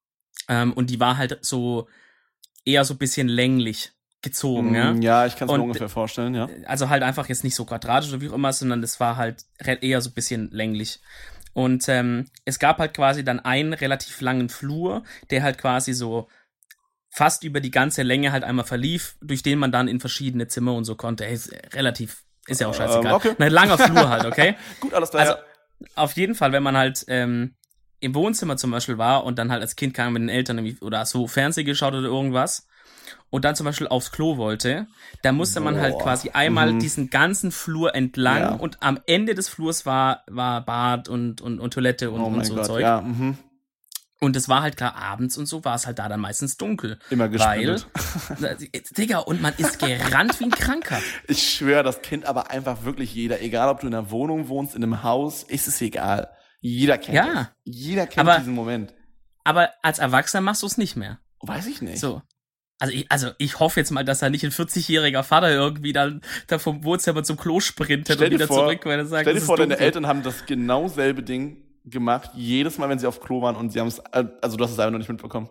Ähm, und die war halt so eher so ein bisschen länglich gezogen, ja. Mm, ja, ich kann es mir Und- ungefähr vorstellen, ja. Also halt einfach jetzt nicht so quadratisch oder wie auch immer, sondern das war halt re- eher so ein bisschen länglich. Und ähm, es gab halt quasi dann einen relativ langen Flur, der halt quasi so fast über die ganze Länge halt einmal verlief, durch den man dann in verschiedene Zimmer und so konnte. Ey, ist relativ, ist ja auch scheißegal. Ähm, okay. Ein langer Flur halt, okay? Gut, alles klar. Also ja. auf jeden Fall, wenn man halt ähm, im Wohnzimmer zum Beispiel war und dann halt als Kind kam mit den Eltern irgendwie oder so Fernsehen geschaut oder irgendwas und dann zum Beispiel aufs Klo wollte, da musste man halt Boah. quasi einmal Mhm. diesen ganzen Flur entlang Ja. und am Ende des Flurs war war Bad und und, und Toilette und, Oh und mein so Gott, Zeug. ja. Mhm. Und es war halt klar abends und so war es halt da dann meistens dunkel. Immer Weil, gesprintet. Digga, und man ist gerannt wie ein Kranker. Ich schwöre, das kennt aber einfach wirklich jeder. Egal, ob du in einer Wohnung wohnst, in einem Haus, ist es egal. Jeder kennt Ja. das. Jeder kennt Aber- diesen Moment. Aber als Erwachsener machst du es nicht mehr. Weiß ich nicht. So. Also ich, also ich hoffe jetzt mal, dass da nicht ein vierzigjähriger Vater irgendwie dann da vom Wohnzimmer zum Klo sprintet Stell und dir wieder vor- zurück, weil er sagt, Stell dir es ist vor, deine dunkel. Eltern haben das genau selbe Ding gemacht, jedes Mal, wenn sie auf Klo waren und sie haben es, also du hast es einfach noch nicht mitbekommen.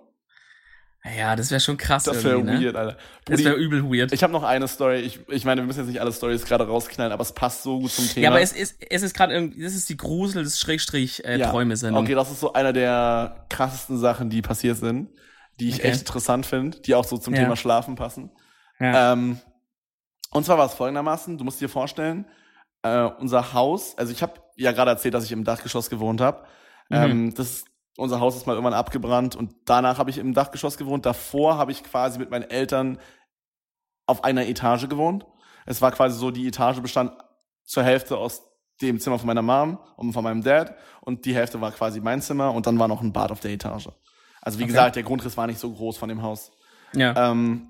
Ja, das wäre schon krass Das wäre irgendwie, ne? weird, Alter. Das Brudi, wäre übel weird. ich habe noch eine Story. Ich, ich meine, wir müssen jetzt nicht alle Stories gerade rausknallen, aber es passt so gut zum Thema. Ja, aber es ist, es ist gerade irgendwie, das ist die Grusel des Schrägstrich äh, Ja. Träume-Sendung. Okay, das ist so einer der krassesten Sachen, die passiert sind, die ich Okay. echt interessant finde, die auch so zum Ja. Thema Schlafen passen. Ja. Ähm, und zwar war es folgendermaßen, du musst dir vorstellen, äh, unser Haus, also ich habe ja gerade erzählt, dass ich im Dachgeschoss gewohnt habe. Mhm. Ähm, das, unser Haus ist mal irgendwann abgebrannt und danach habe ich im Dachgeschoss gewohnt. Davor habe ich quasi mit meinen Eltern auf einer Etage gewohnt. Es war quasi so, die Etage bestand zur Hälfte aus dem Zimmer von meiner Mom und von meinem Dad und die Hälfte war quasi mein Zimmer und dann war noch ein Bad auf der Etage. Also wie Okay. gesagt, der Grundriss war nicht so groß von dem Haus. ja. Ähm,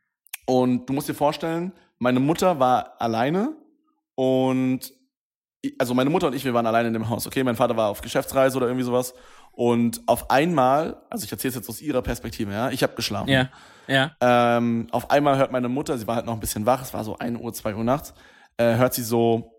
und du musst dir vorstellen, meine Mutter war alleine und ich- also meine Mutter und ich, wir waren alleine in dem Haus, okay? Mein Vater war auf Geschäftsreise oder irgendwie sowas und auf einmal, also ich erzähle es jetzt aus ihrer Perspektive, ja, ich habe geschlafen. ja. Ja. Ähm, auf einmal hört meine Mutter, sie war halt noch ein bisschen wach, es war so ein Uhr, zwei Uhr nachts, äh, hört sie so,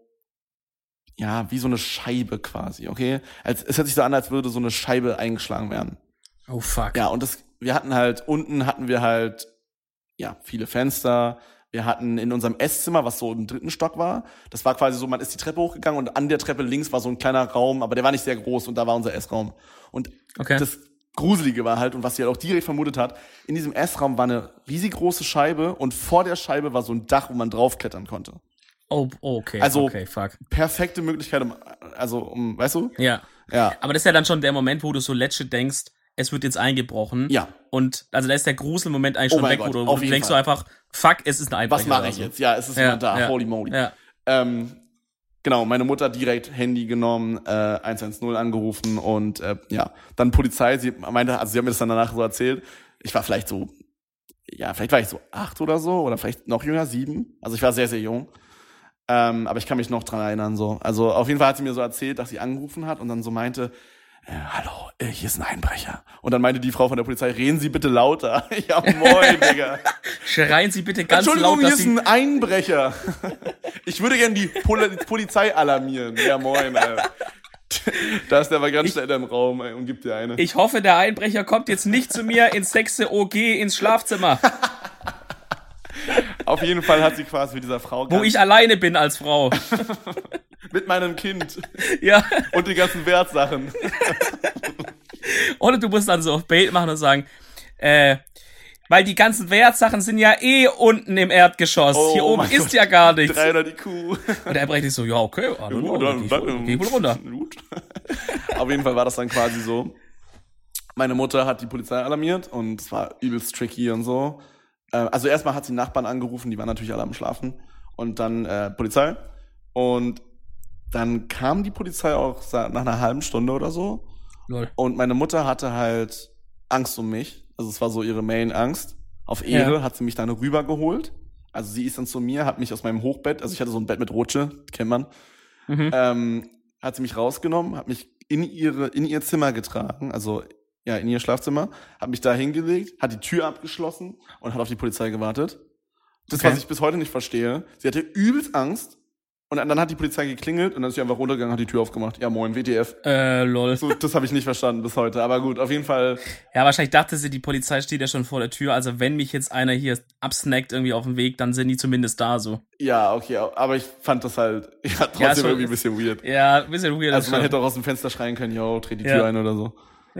ja, wie so eine Scheibe quasi, okay? Als, es hört sich so an, als würde so eine Scheibe eingeschlagen werden. Oh fuck. Ja, und das, wir hatten halt, unten hatten wir halt, ja, viele Fenster. Wir hatten in unserem Esszimmer, was so im dritten Stock war, das war quasi so, man ist die Treppe hochgegangen und an der Treppe links war so ein kleiner Raum, aber der war nicht sehr groß und da war unser Essraum. Und Okay. das Gruselige war halt, und was sie halt auch direkt vermutet hat, in diesem Essraum war eine riesig große Scheibe und vor der Scheibe war so ein Dach, wo man draufklettern konnte. Oh, okay. Also- okay, fuck. Perfekte Möglichkeit, um, also, um, weißt du? Ja. Ja. Aber das ist ja dann schon der Moment, wo du so legit denkst, es wird jetzt eingebrochen. Ja. Und also da ist der Gruselmoment eigentlich Oh schon mein weg, Gott, wo du, auf wo du jeden denkst Fall. so einfach, fuck, es ist ein Einbrecher. Was mache oder ich so. jetzt? Ja, es ist Ja, jemand da, ja, holy moly. Ja. Ähm, genau, meine Mutter hat direkt Handy genommen, äh, eins eins null angerufen und äh, ja, dann Polizei, sie meinte, also sie hat mir das dann danach so erzählt, ich war vielleicht so, ja, vielleicht war ich so acht oder so, oder vielleicht noch jünger, sieben, also ich war sehr, sehr jung, ähm, aber ich kann mich noch dran erinnern, so, also auf jeden Fall hat sie mir so erzählt, dass sie angerufen hat und dann so meinte, äh, hallo, äh, hier ist ein Einbrecher. Und dann meinte die Frau von der Polizei, reden Sie bitte lauter. Ja, moin, Digga. Schreien Sie bitte ganz Entschuldigung, laut, hier dass ist Sie... ein Einbrecher. Ich würde gerne die Pol Polizei alarmieren. Ja, moin, Alter. Da ist der aber ganz schnell im Raum ey, und gibt dir eine. Ich hoffe, der Einbrecher kommt jetzt nicht zu mir ins sechste O G ins Schlafzimmer. Auf jeden Fall hat sie quasi mit dieser Frau... Wo ich alleine bin als Frau. Mit meinem Kind. Ja. Und die ganzen Wertsachen. Oder du musst dann so auf Bait machen und sagen, äh, weil die ganzen Wertsachen sind ja eh unten im Erdgeschoss. Oh, Hier oben mein ist Gott. ja gar nichts. dreihundert I Q. Und er brecht so, ja, okay, ah, Ja, dann, gut, dann, dann, geh, dann, ich, geh ich wohl runter. Gut. Auf jeden Fall war das dann quasi so. Meine Mutter hat die Polizei alarmiert und es war übelst tricky und so. Also erstmal hat sie Nachbarn angerufen, die waren natürlich alle am Schlafen. Und dann äh, Polizei. Und dann kam die Polizei auch nach einer halben Stunde oder so. Lol. Und meine Mutter hatte halt Angst um mich. Also es war so ihre Main-Angst. Auf Ehre Ja. hat sie mich dann rübergeholt. Also sie ist dann zu mir, hat mich aus meinem Hochbett, also ich hatte so ein Bett mit Rutsche, kennt man, Mhm. ähm, hat sie mich rausgenommen, hat mich in ihre, in ihr Zimmer getragen, also ja, in ihr Schlafzimmer, hat mich da hingelegt, hat die Tür abgeschlossen und hat auf die Polizei gewartet. Das, Okay. was ich bis heute nicht verstehe. Sie hatte übelst Angst und dann hat die Polizei geklingelt und dann ist sie einfach runtergegangen, hat die Tür aufgemacht. Ja, moin, W T F. Äh, lol. So, das habe ich nicht verstanden bis heute, aber gut, auf jeden Fall. Ja, wahrscheinlich dachte sie, die Polizei steht ja schon vor der Tür. Also wenn mich jetzt einer hier absnackt irgendwie auf dem Weg, dann sind die zumindest da so. Ja, okay, aber ich fand das halt ja, trotzdem Ja, schon- irgendwie ein bisschen weird. Ja, ein bisschen weird. Also man schon. hätte auch aus dem Fenster schreien können, yo, dreh die Ja. Tür ein oder so.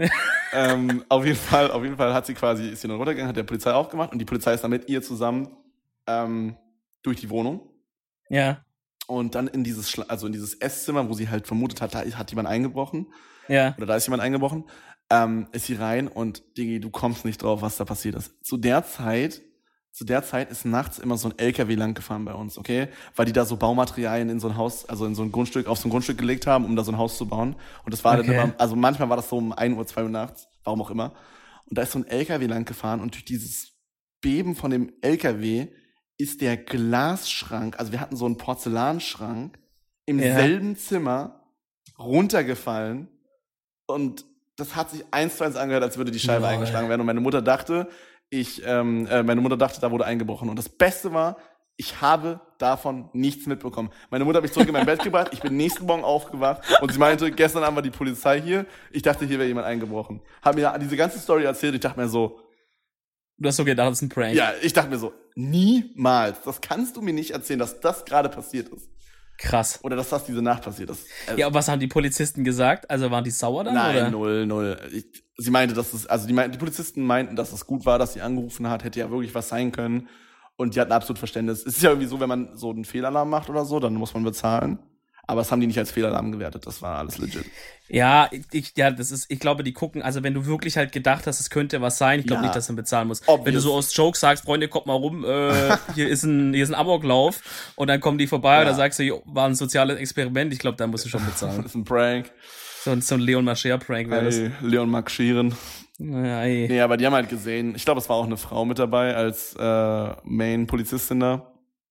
ähm, auf jeden Fall, auf jeden Fall hat sie quasi, ist sie dann runtergegangen, hat der Polizei aufgemacht und die Polizei ist dann mit ihr zusammen ähm, durch die Wohnung Ja, und dann in dieses, Schla- also in dieses Esszimmer, wo sie halt vermutet hat, da hat jemand eingebrochen ja. oder da ist jemand eingebrochen, ähm, ist sie rein und Diggi, du kommst nicht drauf, was da passiert ist. Zu der Zeit, zu der Zeit ist nachts immer so ein L K W lang gefahren bei uns, okay? Weil die da so Baumaterialien in so ein Haus, also in so ein Grundstück, auf so ein Grundstück gelegt haben, um da so ein Haus zu bauen. Und das war Okay. dann immer, also manchmal war das so um ein Uhr, zwei Uhr nachts, warum auch immer. Und da ist so ein L K W lang gefahren und durch dieses Beben von dem L K W ist der Glasschrank, also wir hatten so einen Porzellanschrank im Ja. selben Zimmer runtergefallen und das hat sich eins zu eins angehört, als würde die Scheibe Lol. eingeschlagen werden. Und meine Mutter dachte, ich, ähm, äh, meine Mutter dachte, da wurde eingebrochen. Und das Beste war, ich habe davon nichts mitbekommen. Meine Mutter hat mich zurück in mein Bett gebracht. Ich bin nächsten Morgen aufgewacht und sie meinte, gestern Abend war die Polizei hier. Ich dachte, hier wäre jemand eingebrochen. Hat mir diese ganze Story erzählt. Ich dachte mir so, Du hast so gedacht, das ist ein Prank. ja, ich dachte mir so, niemals. Das kannst du mir nicht erzählen, dass das gerade passiert ist. Krass. Oder dass das diese Nacht passiert ist. Also, Ja, und was haben die Polizisten gesagt? Also waren die sauer dann? Nein, oder? null, null. Ich, sie meinte, dass es, also die, meinten, die Polizisten meinten, dass es gut war, dass sie angerufen hat, hätte ja wirklich was sein können. Und die hatten absolut Verständnis. Es ist ja irgendwie so, wenn man so einen Fehlalarm macht oder so, dann muss man bezahlen. Aber das haben die nicht als Fehlalarm gewertet. Das war alles legit. Ja, ich, ja, das ist, ich glaube, die gucken, also wenn du wirklich halt gedacht hast, es könnte was sein, ich glaube Ja. nicht, dass du bezahlen musst. Obvious. Wenn du so aus Joke sagst, Freunde, kommt mal rum, äh, hier ist ein, hier ist ein Amoklauf und dann kommen die vorbei Ja. und dann sagst du, jo, war ein soziales Experiment, ich glaube, da musst du schon Das bezahlen. ist ein Prank. so, ein- so ein Leon Mascher-Prank wäre das. Hey, Leon marschieren. Ja, ey. Nee, aber die haben halt gesehen, ich glaube, es war auch eine Frau mit dabei als äh, Main-Polizistin da.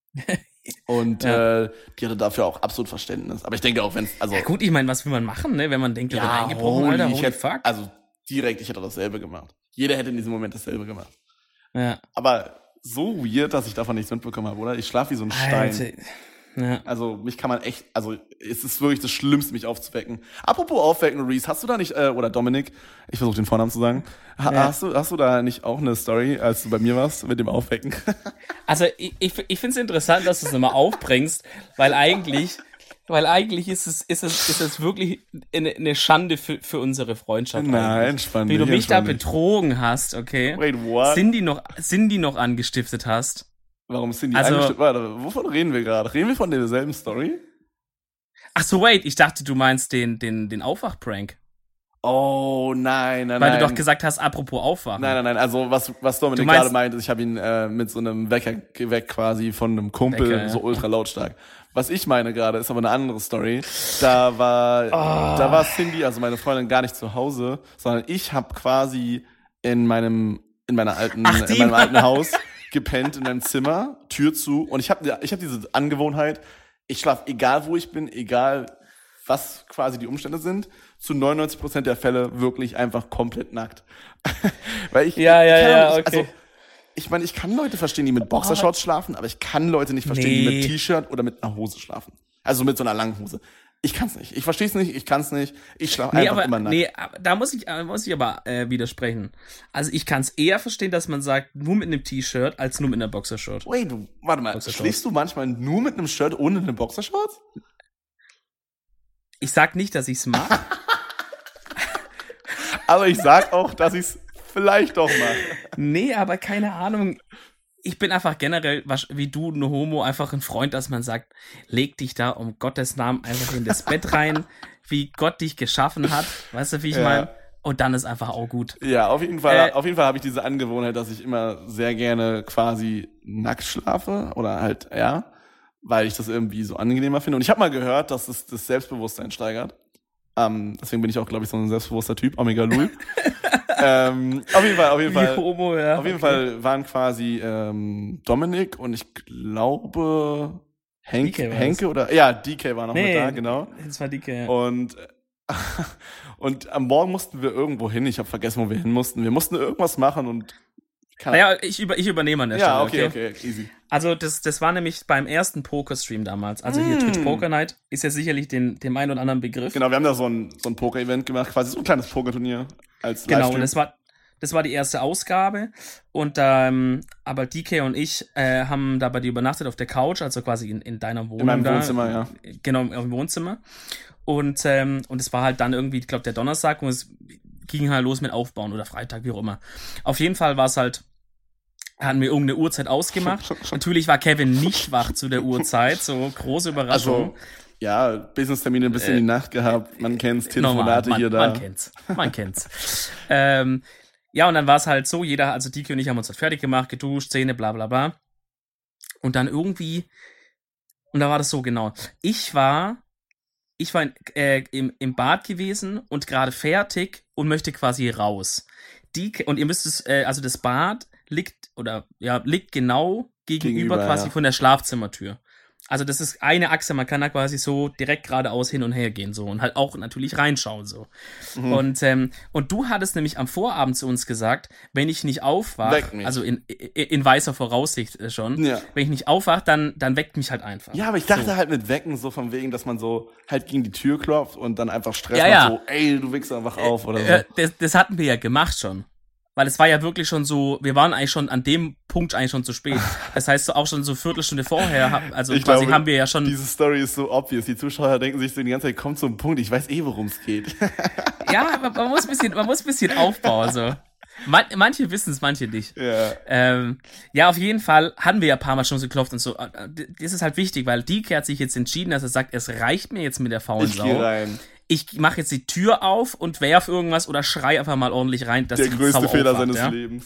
Und Ja. äh, die hatte dafür auch absolut Verständnis. Aber ich denke auch, wenn es, also Ja, gut, ich meine, was will man machen, ne, wenn man denkt, der wird ja, eingebrochen, holy, Alter, ich holy hätte, fuck. also direkt, ich hätte dasselbe gemacht. Jeder hätte in diesem Moment dasselbe gemacht. Ja. Aber so weird, dass ich davon nichts mitbekommen habe, oder? Ich schlafe wie so ein Stein. Alter. Ja. Also mich kann man echt, also es ist wirklich das Schlimmste, mich aufzuwecken. Apropos aufwecken, Reese, hast du da nicht, äh, oder Dominik, ich versuche den Vornamen zu sagen, ha, Ja. hast du hast du da nicht auch eine Story, als du bei mir warst mit dem Aufwecken? Also ich, ich, ich finde es interessant, dass du es nochmal aufbringst, weil eigentlich, weil eigentlich ist es, ist es, ist es wirklich eine, eine Schande für, für unsere Freundschaft. Nein, eigentlich. entspann Wie du dich, mich da entspann dich. betrogen hast, okay? Wait, what? Sind die noch, sind die noch angestiftet hast? Warum sind die Also- eingestellt? Warte, wovon reden wir gerade? Reden wir von derselben Story? Ach so, wait, ich dachte, du meinst den, den, den Aufwachprank. Oh, nein, nein, Weil nein. du doch gesagt hast, apropos Aufwachen. Nein, nein, nein, also was, was Dominik Du meinst- Also, gerade meinte, ich habe ihn äh, mit so einem Wecker geweckt quasi von einem Kumpel, Wecker, ja. so ultra lautstark. Was ich meine gerade, ist aber eine andere Story. Da war, Oh. da war Cindy, also meine Freundin, gar nicht zu Hause, sondern ich habe quasi in meinem, in meiner alten, Ach, die in meinem war- alten Haus gepennt in meinem Zimmer, Tür zu. Und ich habe, ich habe diese Angewohnheit, ich schlafe egal wo ich bin, egal was quasi die Umstände sind, zu neunundneunzig Prozent der Fälle wirklich einfach komplett nackt. Weil ich, Ja, ja, ich kann ja, auch nicht- okay. Also, ich meine, ich kann Leute verstehen, die mit Boxershorts schlafen, aber ich kann Leute nicht verstehen, die Nee. mit T-Shirt oder mit einer Hose schlafen. Also mit so einer langen Hose. Ich kann's nicht. Ich versteh's nicht, ich kann's nicht. Ich schlafe nee, einfach aber, immer nackt. Nee, da muss ich, muss ich aber äh, widersprechen. Also ich kann's eher verstehen, dass man sagt, nur mit einem T-Shirt, als nur mit einer Boxershort. Wait, du, warte mal, schläfst du manchmal nur mit einem Shirt ohne eine Boxershorts? Ich sag nicht, dass ich's mag. Aber ich sag auch, dass ich's vielleicht doch mache. Nee, aber keine Ahnung. Ich bin einfach generell, wie du, ein Homo, einfach ein Freund, dass man sagt, leg dich da um Gottes Namen einfach in das Bett rein, wie Gott dich geschaffen hat. Weißt du, wie ich ja. meine? Und dann ist einfach auch gut. Ja, auf jeden Fall, äh, auf jeden Fall habe ich diese Angewohnheit, dass ich immer sehr gerne quasi nackt schlafe oder halt, ja, weil ich das irgendwie so angenehmer finde. Und ich habe mal gehört, dass es das Selbstbewusstsein steigert. Ähm, deswegen bin ich auch, glaube ich, so ein selbstbewusster Typ, Omega Lul. ähm, auf jeden Fall, auf jeden Fall, Homo, ja, auf jeden okay. Fall waren quasi ähm, Dominik und ich glaube Henke, Henke oder ja, D K war noch nee, mit da, genau. Das war D K, ja. Und und am Morgen mussten wir irgendwo hin. Ich habe vergessen, wo wir hin mussten. Wir mussten irgendwas machen und naja, ich, über, ich übernehme an der ja, Stelle. Ja, okay, okay, okay, easy. Also das, das war nämlich beim ersten Poker-Stream damals. Also hier mm. Twitch Poker Night ist ja sicherlich den, dem einen oder anderen Begriff. Genau, wir haben da so ein, so ein Poker-Event gemacht, quasi so ein kleines Pokerturnier als Genau, Livestream. Und das war, das war die erste Ausgabe. Und ähm, aber D K und ich äh, haben da bei dir übernachtet auf der Couch, also quasi in, in deiner Wohnung. In meinem da. Wohnzimmer, ja. Genau, im Wohnzimmer. Und ähm, und es war halt dann irgendwie, ich glaube, der Donnerstag und es ging halt los mit Aufbauen oder Freitag, wie auch immer. Auf jeden Fall war es halt, hatten wir irgendeine Uhrzeit ausgemacht. Natürlich war Kevin nicht wach zu der Uhrzeit, so große Überraschung. Also, ja, Business-Termine ein bisschen äh, in die Nacht gehabt, man kennt's, Telefonate normal, man, hier, da. Man kennt's, man kennt's. ähm, ja, und dann war es halt so, jeder, also D K und ich haben uns halt fertig gemacht, geduscht, Zähne, bla bla bla. Und dann irgendwie, und da war das so genau, ich war, ich war in, äh, im, im Bad gewesen und gerade fertig und möchte quasi raus. D K, und ihr müsst es, äh, also das Bad liegt oder ja liegt genau gegenüber, gegenüber quasi ja. von der Schlafzimmertür. Also das ist eine Achse, man kann da quasi so direkt geradeaus hin und her gehen so und halt auch natürlich reinschauen so. Mhm. Und ähm, und du hattest nämlich am Vorabend zu uns gesagt, wenn ich nicht aufwache, also in, in in weißer Voraussicht schon, ja. wenn ich nicht aufwache, dann dann weckt mich halt einfach. Ja, aber ich dachte so. halt mit wecken so von wegen, dass man so halt gegen die Tür klopft und dann einfach Stress ja, macht, ja. so ey, du Wichser, wach auf oder so. Äh, das, das hatten wir ja gemacht schon. Weil es war ja wirklich schon so, wir waren eigentlich schon an dem Punkt eigentlich schon zu spät. Das heißt, so auch schon so Viertelstunde vorher, also ich quasi glaube, haben wir ja schon... Diese Story ist so obvious. Die Zuschauer denken sich so die ganze Zeit, kommt zum Punkt, ich weiß eh, worum es geht. Ja, man, man muss ein bisschen, man muss ein bisschen aufbauen, so. Man, manche wissen es, manche nicht. Ja. Ähm, ja, auf jeden Fall hatten wir ja ein paar Mal schon so geklopft und so. Das ist halt wichtig, weil D K hat sich jetzt entschieden, dass er sagt, es reicht mir jetzt mit der faulen ich Sau. Geh rein. Ich mache jetzt die Tür auf und werf irgendwas oder schrei einfach mal ordentlich rein, dass der die größte Sau Fehler aufwacht, seines ja? Lebens.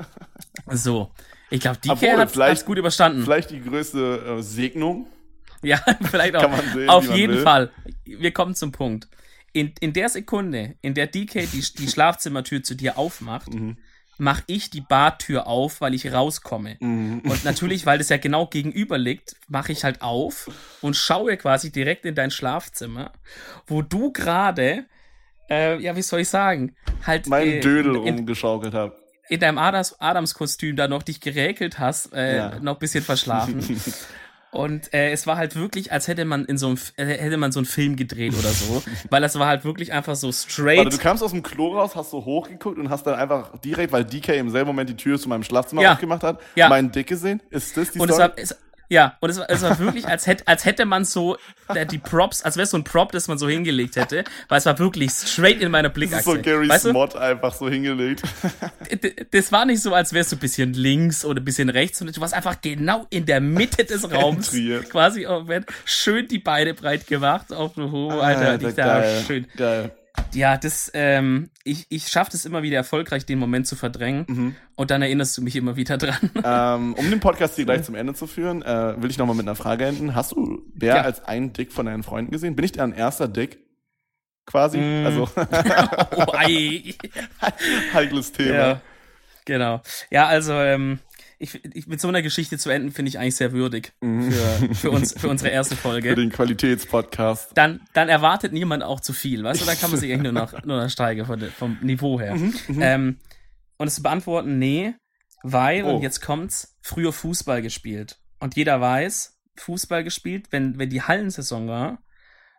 So. Ich glaube, D K hat es gut überstanden. Vielleicht die größte äh, Segnung. Ja, vielleicht auch. Kann man sehen, auf man jeden will. Fall. Wir kommen zum Punkt. In, in der Sekunde, in der D K die, die Schlafzimmertür zu dir aufmacht, mhm. mache ich die Badtür auf, weil ich rauskomme. Mhm. Und natürlich, weil das ja genau gegenüber liegt, mache ich halt auf und schaue quasi direkt in dein Schlafzimmer, wo du gerade, äh, ja, wie soll ich sagen, halt meinen äh, Dödel in, rumgeschaukelt habe. In deinem Adams, Adams-Kostüm da noch dich geräkelt hast, äh, ja. noch ein bisschen verschlafen. Und äh, es war halt wirklich, als hätte man in so einem, äh, hätte man so einen Film gedreht oder so, weil das war halt wirklich einfach so straight. Warte, du kamst aus dem Klo raus, hast so hochgeguckt und hast dann einfach direkt, weil D K im selben Moment die Tür zu meinem Schlafzimmer ja. aufgemacht hat, ja. meinen Dick gesehen. Ist das die und Story? Es war, es, ja, und es war, es war wirklich, als hätte, als hätte man so der, die Props, als wäre es so ein Prop, das man so hingelegt hätte, weil es war wirklich straight in meiner Blickachse. Das ist so Gary weißt Smott einfach so hingelegt. Das war nicht so, als wärst du ein bisschen links oder ein bisschen rechts, sondern du warst einfach genau in der Mitte des Raums. Quasi oh, schön die Beine breit gemacht auf dem Homo, Alter. Alter ich da geil, schön. Geil. Ja, das, ähm, ich, ich schaffe es immer wieder erfolgreich, den Moment zu verdrängen. Mhm. Und dann erinnerst du mich immer wieder dran. Ähm, um den Podcast hier gleich zum Ende zu führen, äh, will ich nochmal mit einer Frage enden. Hast du Bär ja. als einen Dick von deinen Freunden gesehen? Bin ich dein erster Dick? Quasi? Mm. Also. oh, ei. Heikles Thema. Ja, genau. Ja, also, ähm, Ich, ich, mit so einer Geschichte zu enden, finde ich eigentlich sehr würdig mhm. für, für uns, für unsere erste Folge. Für den Qualitätspodcast. Dann, dann erwartet niemand auch zu viel, weißt du, da kann man sich eigentlich nur noch, nur noch steigern von, vom Niveau her. Mhm, ähm, und es zu beantworten, nee, weil, oh. und jetzt kommt's, früher Fußball gespielt. Und jeder weiß, Fußball gespielt, wenn, wenn die Hallensaison war,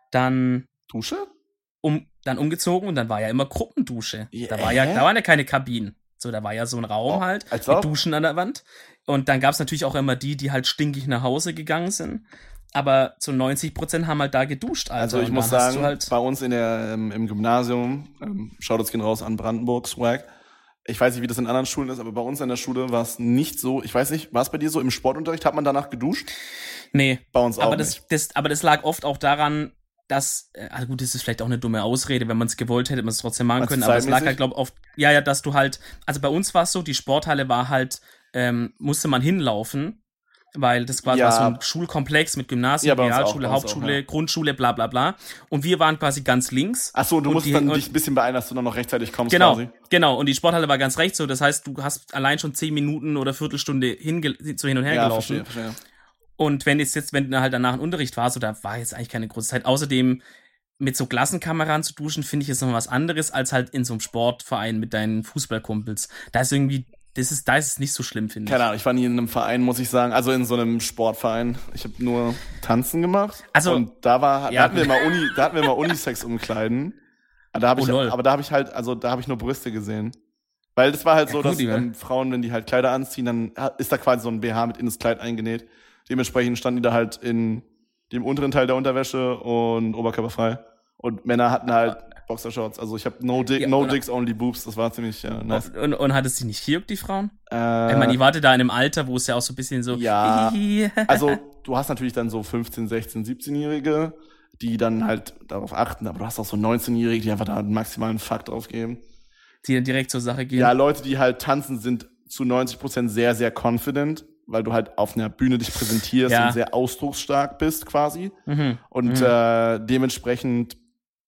dann Dusche? Um, dann umgezogen und dann war ja immer Gruppendusche. Yeah. Da war ja, da waren ja keine Kabinen. So, da war ja so ein Raum oh, halt mit ob? Duschen an der Wand. Und dann gab es natürlich auch immer die, die halt stinkig nach Hause gegangen sind. Aber zu neunzig Prozent haben halt da geduscht. Alter. Also ich und muss sagen, halt bei uns in der, ähm, im Gymnasium, ähm, Shoutouts gehen raus an Brandenburg, Swag. Ich weiß nicht, wie das in anderen Schulen ist, aber bei uns in der Schule war es nicht so, ich weiß nicht, war es bei dir so im Sportunterricht, hat man danach geduscht? Nee. Bei uns auch aber das, nicht. Das, aber das lag oft auch daran, dass, also gut, das ist vielleicht auch eine dumme Ausrede, wenn man es gewollt hätte, man es trotzdem machen können, aber es lag halt, glaube ich, oft, ja, ja, dass du halt, also bei uns war es so, die Sporthalle war halt, ähm, musste man hinlaufen, weil das quasi ja. war so ein Schulkomplex mit Gymnasium, ja, Realschule, Hauptschule, auch, ja. Grundschule, bla bla bla. Und wir waren quasi ganz links. Ach so, und du musst dann dich ein bisschen beeilen, dass du dann noch rechtzeitig kommst genau, quasi. Genau, und die Sporthalle war ganz rechts so, das heißt, du hast allein schon zehn Minuten oder Viertelstunde hinge- so hin und her ja, gelaufen. Verstehe, verstehe. Und wenn jetzt, jetzt, wenn du halt danach ein Unterricht war, so, da war jetzt eigentlich keine große Zeit. Außerdem, mit so Klassenkameraden zu duschen, finde ich jetzt noch was anderes, als halt in so einem Sportverein mit deinen Fußballkumpels. Da ist irgendwie, das ist, da ist es nicht so schlimm, finde ich. Keine Ahnung, ich war nie in einem Verein, muss ich sagen, also in so einem Sportverein. Ich habe nur Tanzen gemacht. Also, und da war, ja. da hatten wir mal Uni, da hatten wir mal Unisex-Umkleiden. Da habe ich, oh, aber da habe ich halt, also da habe ich nur Brüste gesehen. Weil das war halt ja, so, gut, dass ähm, Frauen, wenn die halt Kleider anziehen, dann ist da quasi so ein B H mit in das Kleid eingenäht. Dementsprechend standen die da halt in dem unteren Teil der Unterwäsche und oberkörperfrei. Und Männer hatten halt Boxershorts. Also ich habe no, Dick, ja, no Dicks, only Boobs. Das war ziemlich äh, nice. Und, und hat es die nicht gejuckt, die Frauen? Äh, ich meine, ich warte da in einem Alter, wo es ja auch so ein bisschen so... Ja, also du hast natürlich dann so fünfzehn-, sechzehn-, siebzehnjährige, die dann halt darauf achten. Aber du hast auch so neunzehnjährige, die einfach da einen maximalen Fuck drauf geben. Die dann direkt zur Sache gehen. Ja, Leute, die halt tanzen, sind zu neunzig Prozent sehr, sehr confident, weil du halt auf einer Bühne dich präsentierst ja. und sehr ausdrucksstark bist quasi. Mhm. Und mhm. äh, dementsprechend,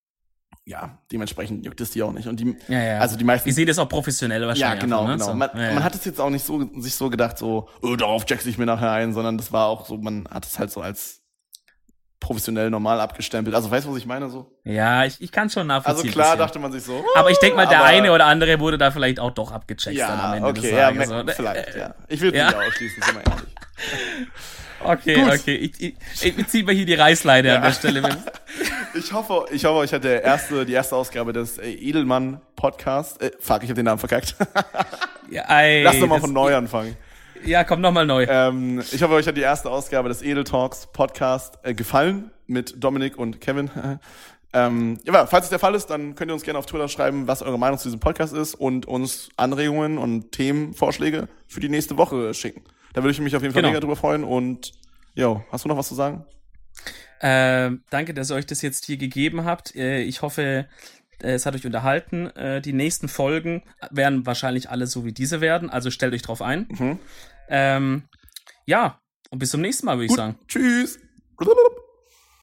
ja, dementsprechend juckt es die auch nicht. Und die, ja, ja. also die meisten. Die sehen das auch professionell wahrscheinlich. Ja, genau, einfach, ne? genau. So. Man, ja, ja. man hat es jetzt auch nicht so sich so gedacht, so, oh, darauf jackse ich mir nachher ein, sondern das war auch so, man hat es halt so als professionell normal abgestempelt. Also weißt du, was ich meine? So? Ja, ich, ich kann schon nachvollziehen. Also klar dachte man sich so. Aber ich denke mal, der eine oder andere wurde da vielleicht auch doch abgecheckt. Ja, dann am Ende okay, des ja, Tages. me- vielleicht, ja. Ich will es ja. nicht ausschließen, sind wir ehrlich. Okay, Gut. okay. Ich, ich, ich ziehe mal hier die Reißleine ja. an der Stelle. ich hoffe, ich hoffe, euch hat der erste, die erste Ausgabe des äh, Edelmann Podcast. Äh, fuck, ich habe den Namen verkackt. ja, ey, Lass doch mal von neu anfangen. Ja, komm nochmal neu. Ähm, ich hoffe, euch hat die erste Ausgabe des Edel Talks Podcast äh, gefallen mit Dominik und Kevin. ähm, ja, falls es der Fall ist, dann könnt ihr uns gerne auf Twitter schreiben, was eure Meinung zu diesem Podcast ist und uns Anregungen und Themenvorschläge für die nächste Woche schicken. Da würde ich mich auf jeden Fall genau. mega drüber freuen. Und jo, hast du noch was zu sagen? Äh, danke, dass ihr euch das jetzt hier gegeben habt. Äh, ich hoffe, es hat euch unterhalten. Äh, die nächsten Folgen werden wahrscheinlich alle so wie diese werden. Also stellt euch drauf ein. Mhm. Ähm, ja, und bis zum nächsten Mal, würde ich sagen. Tschüss.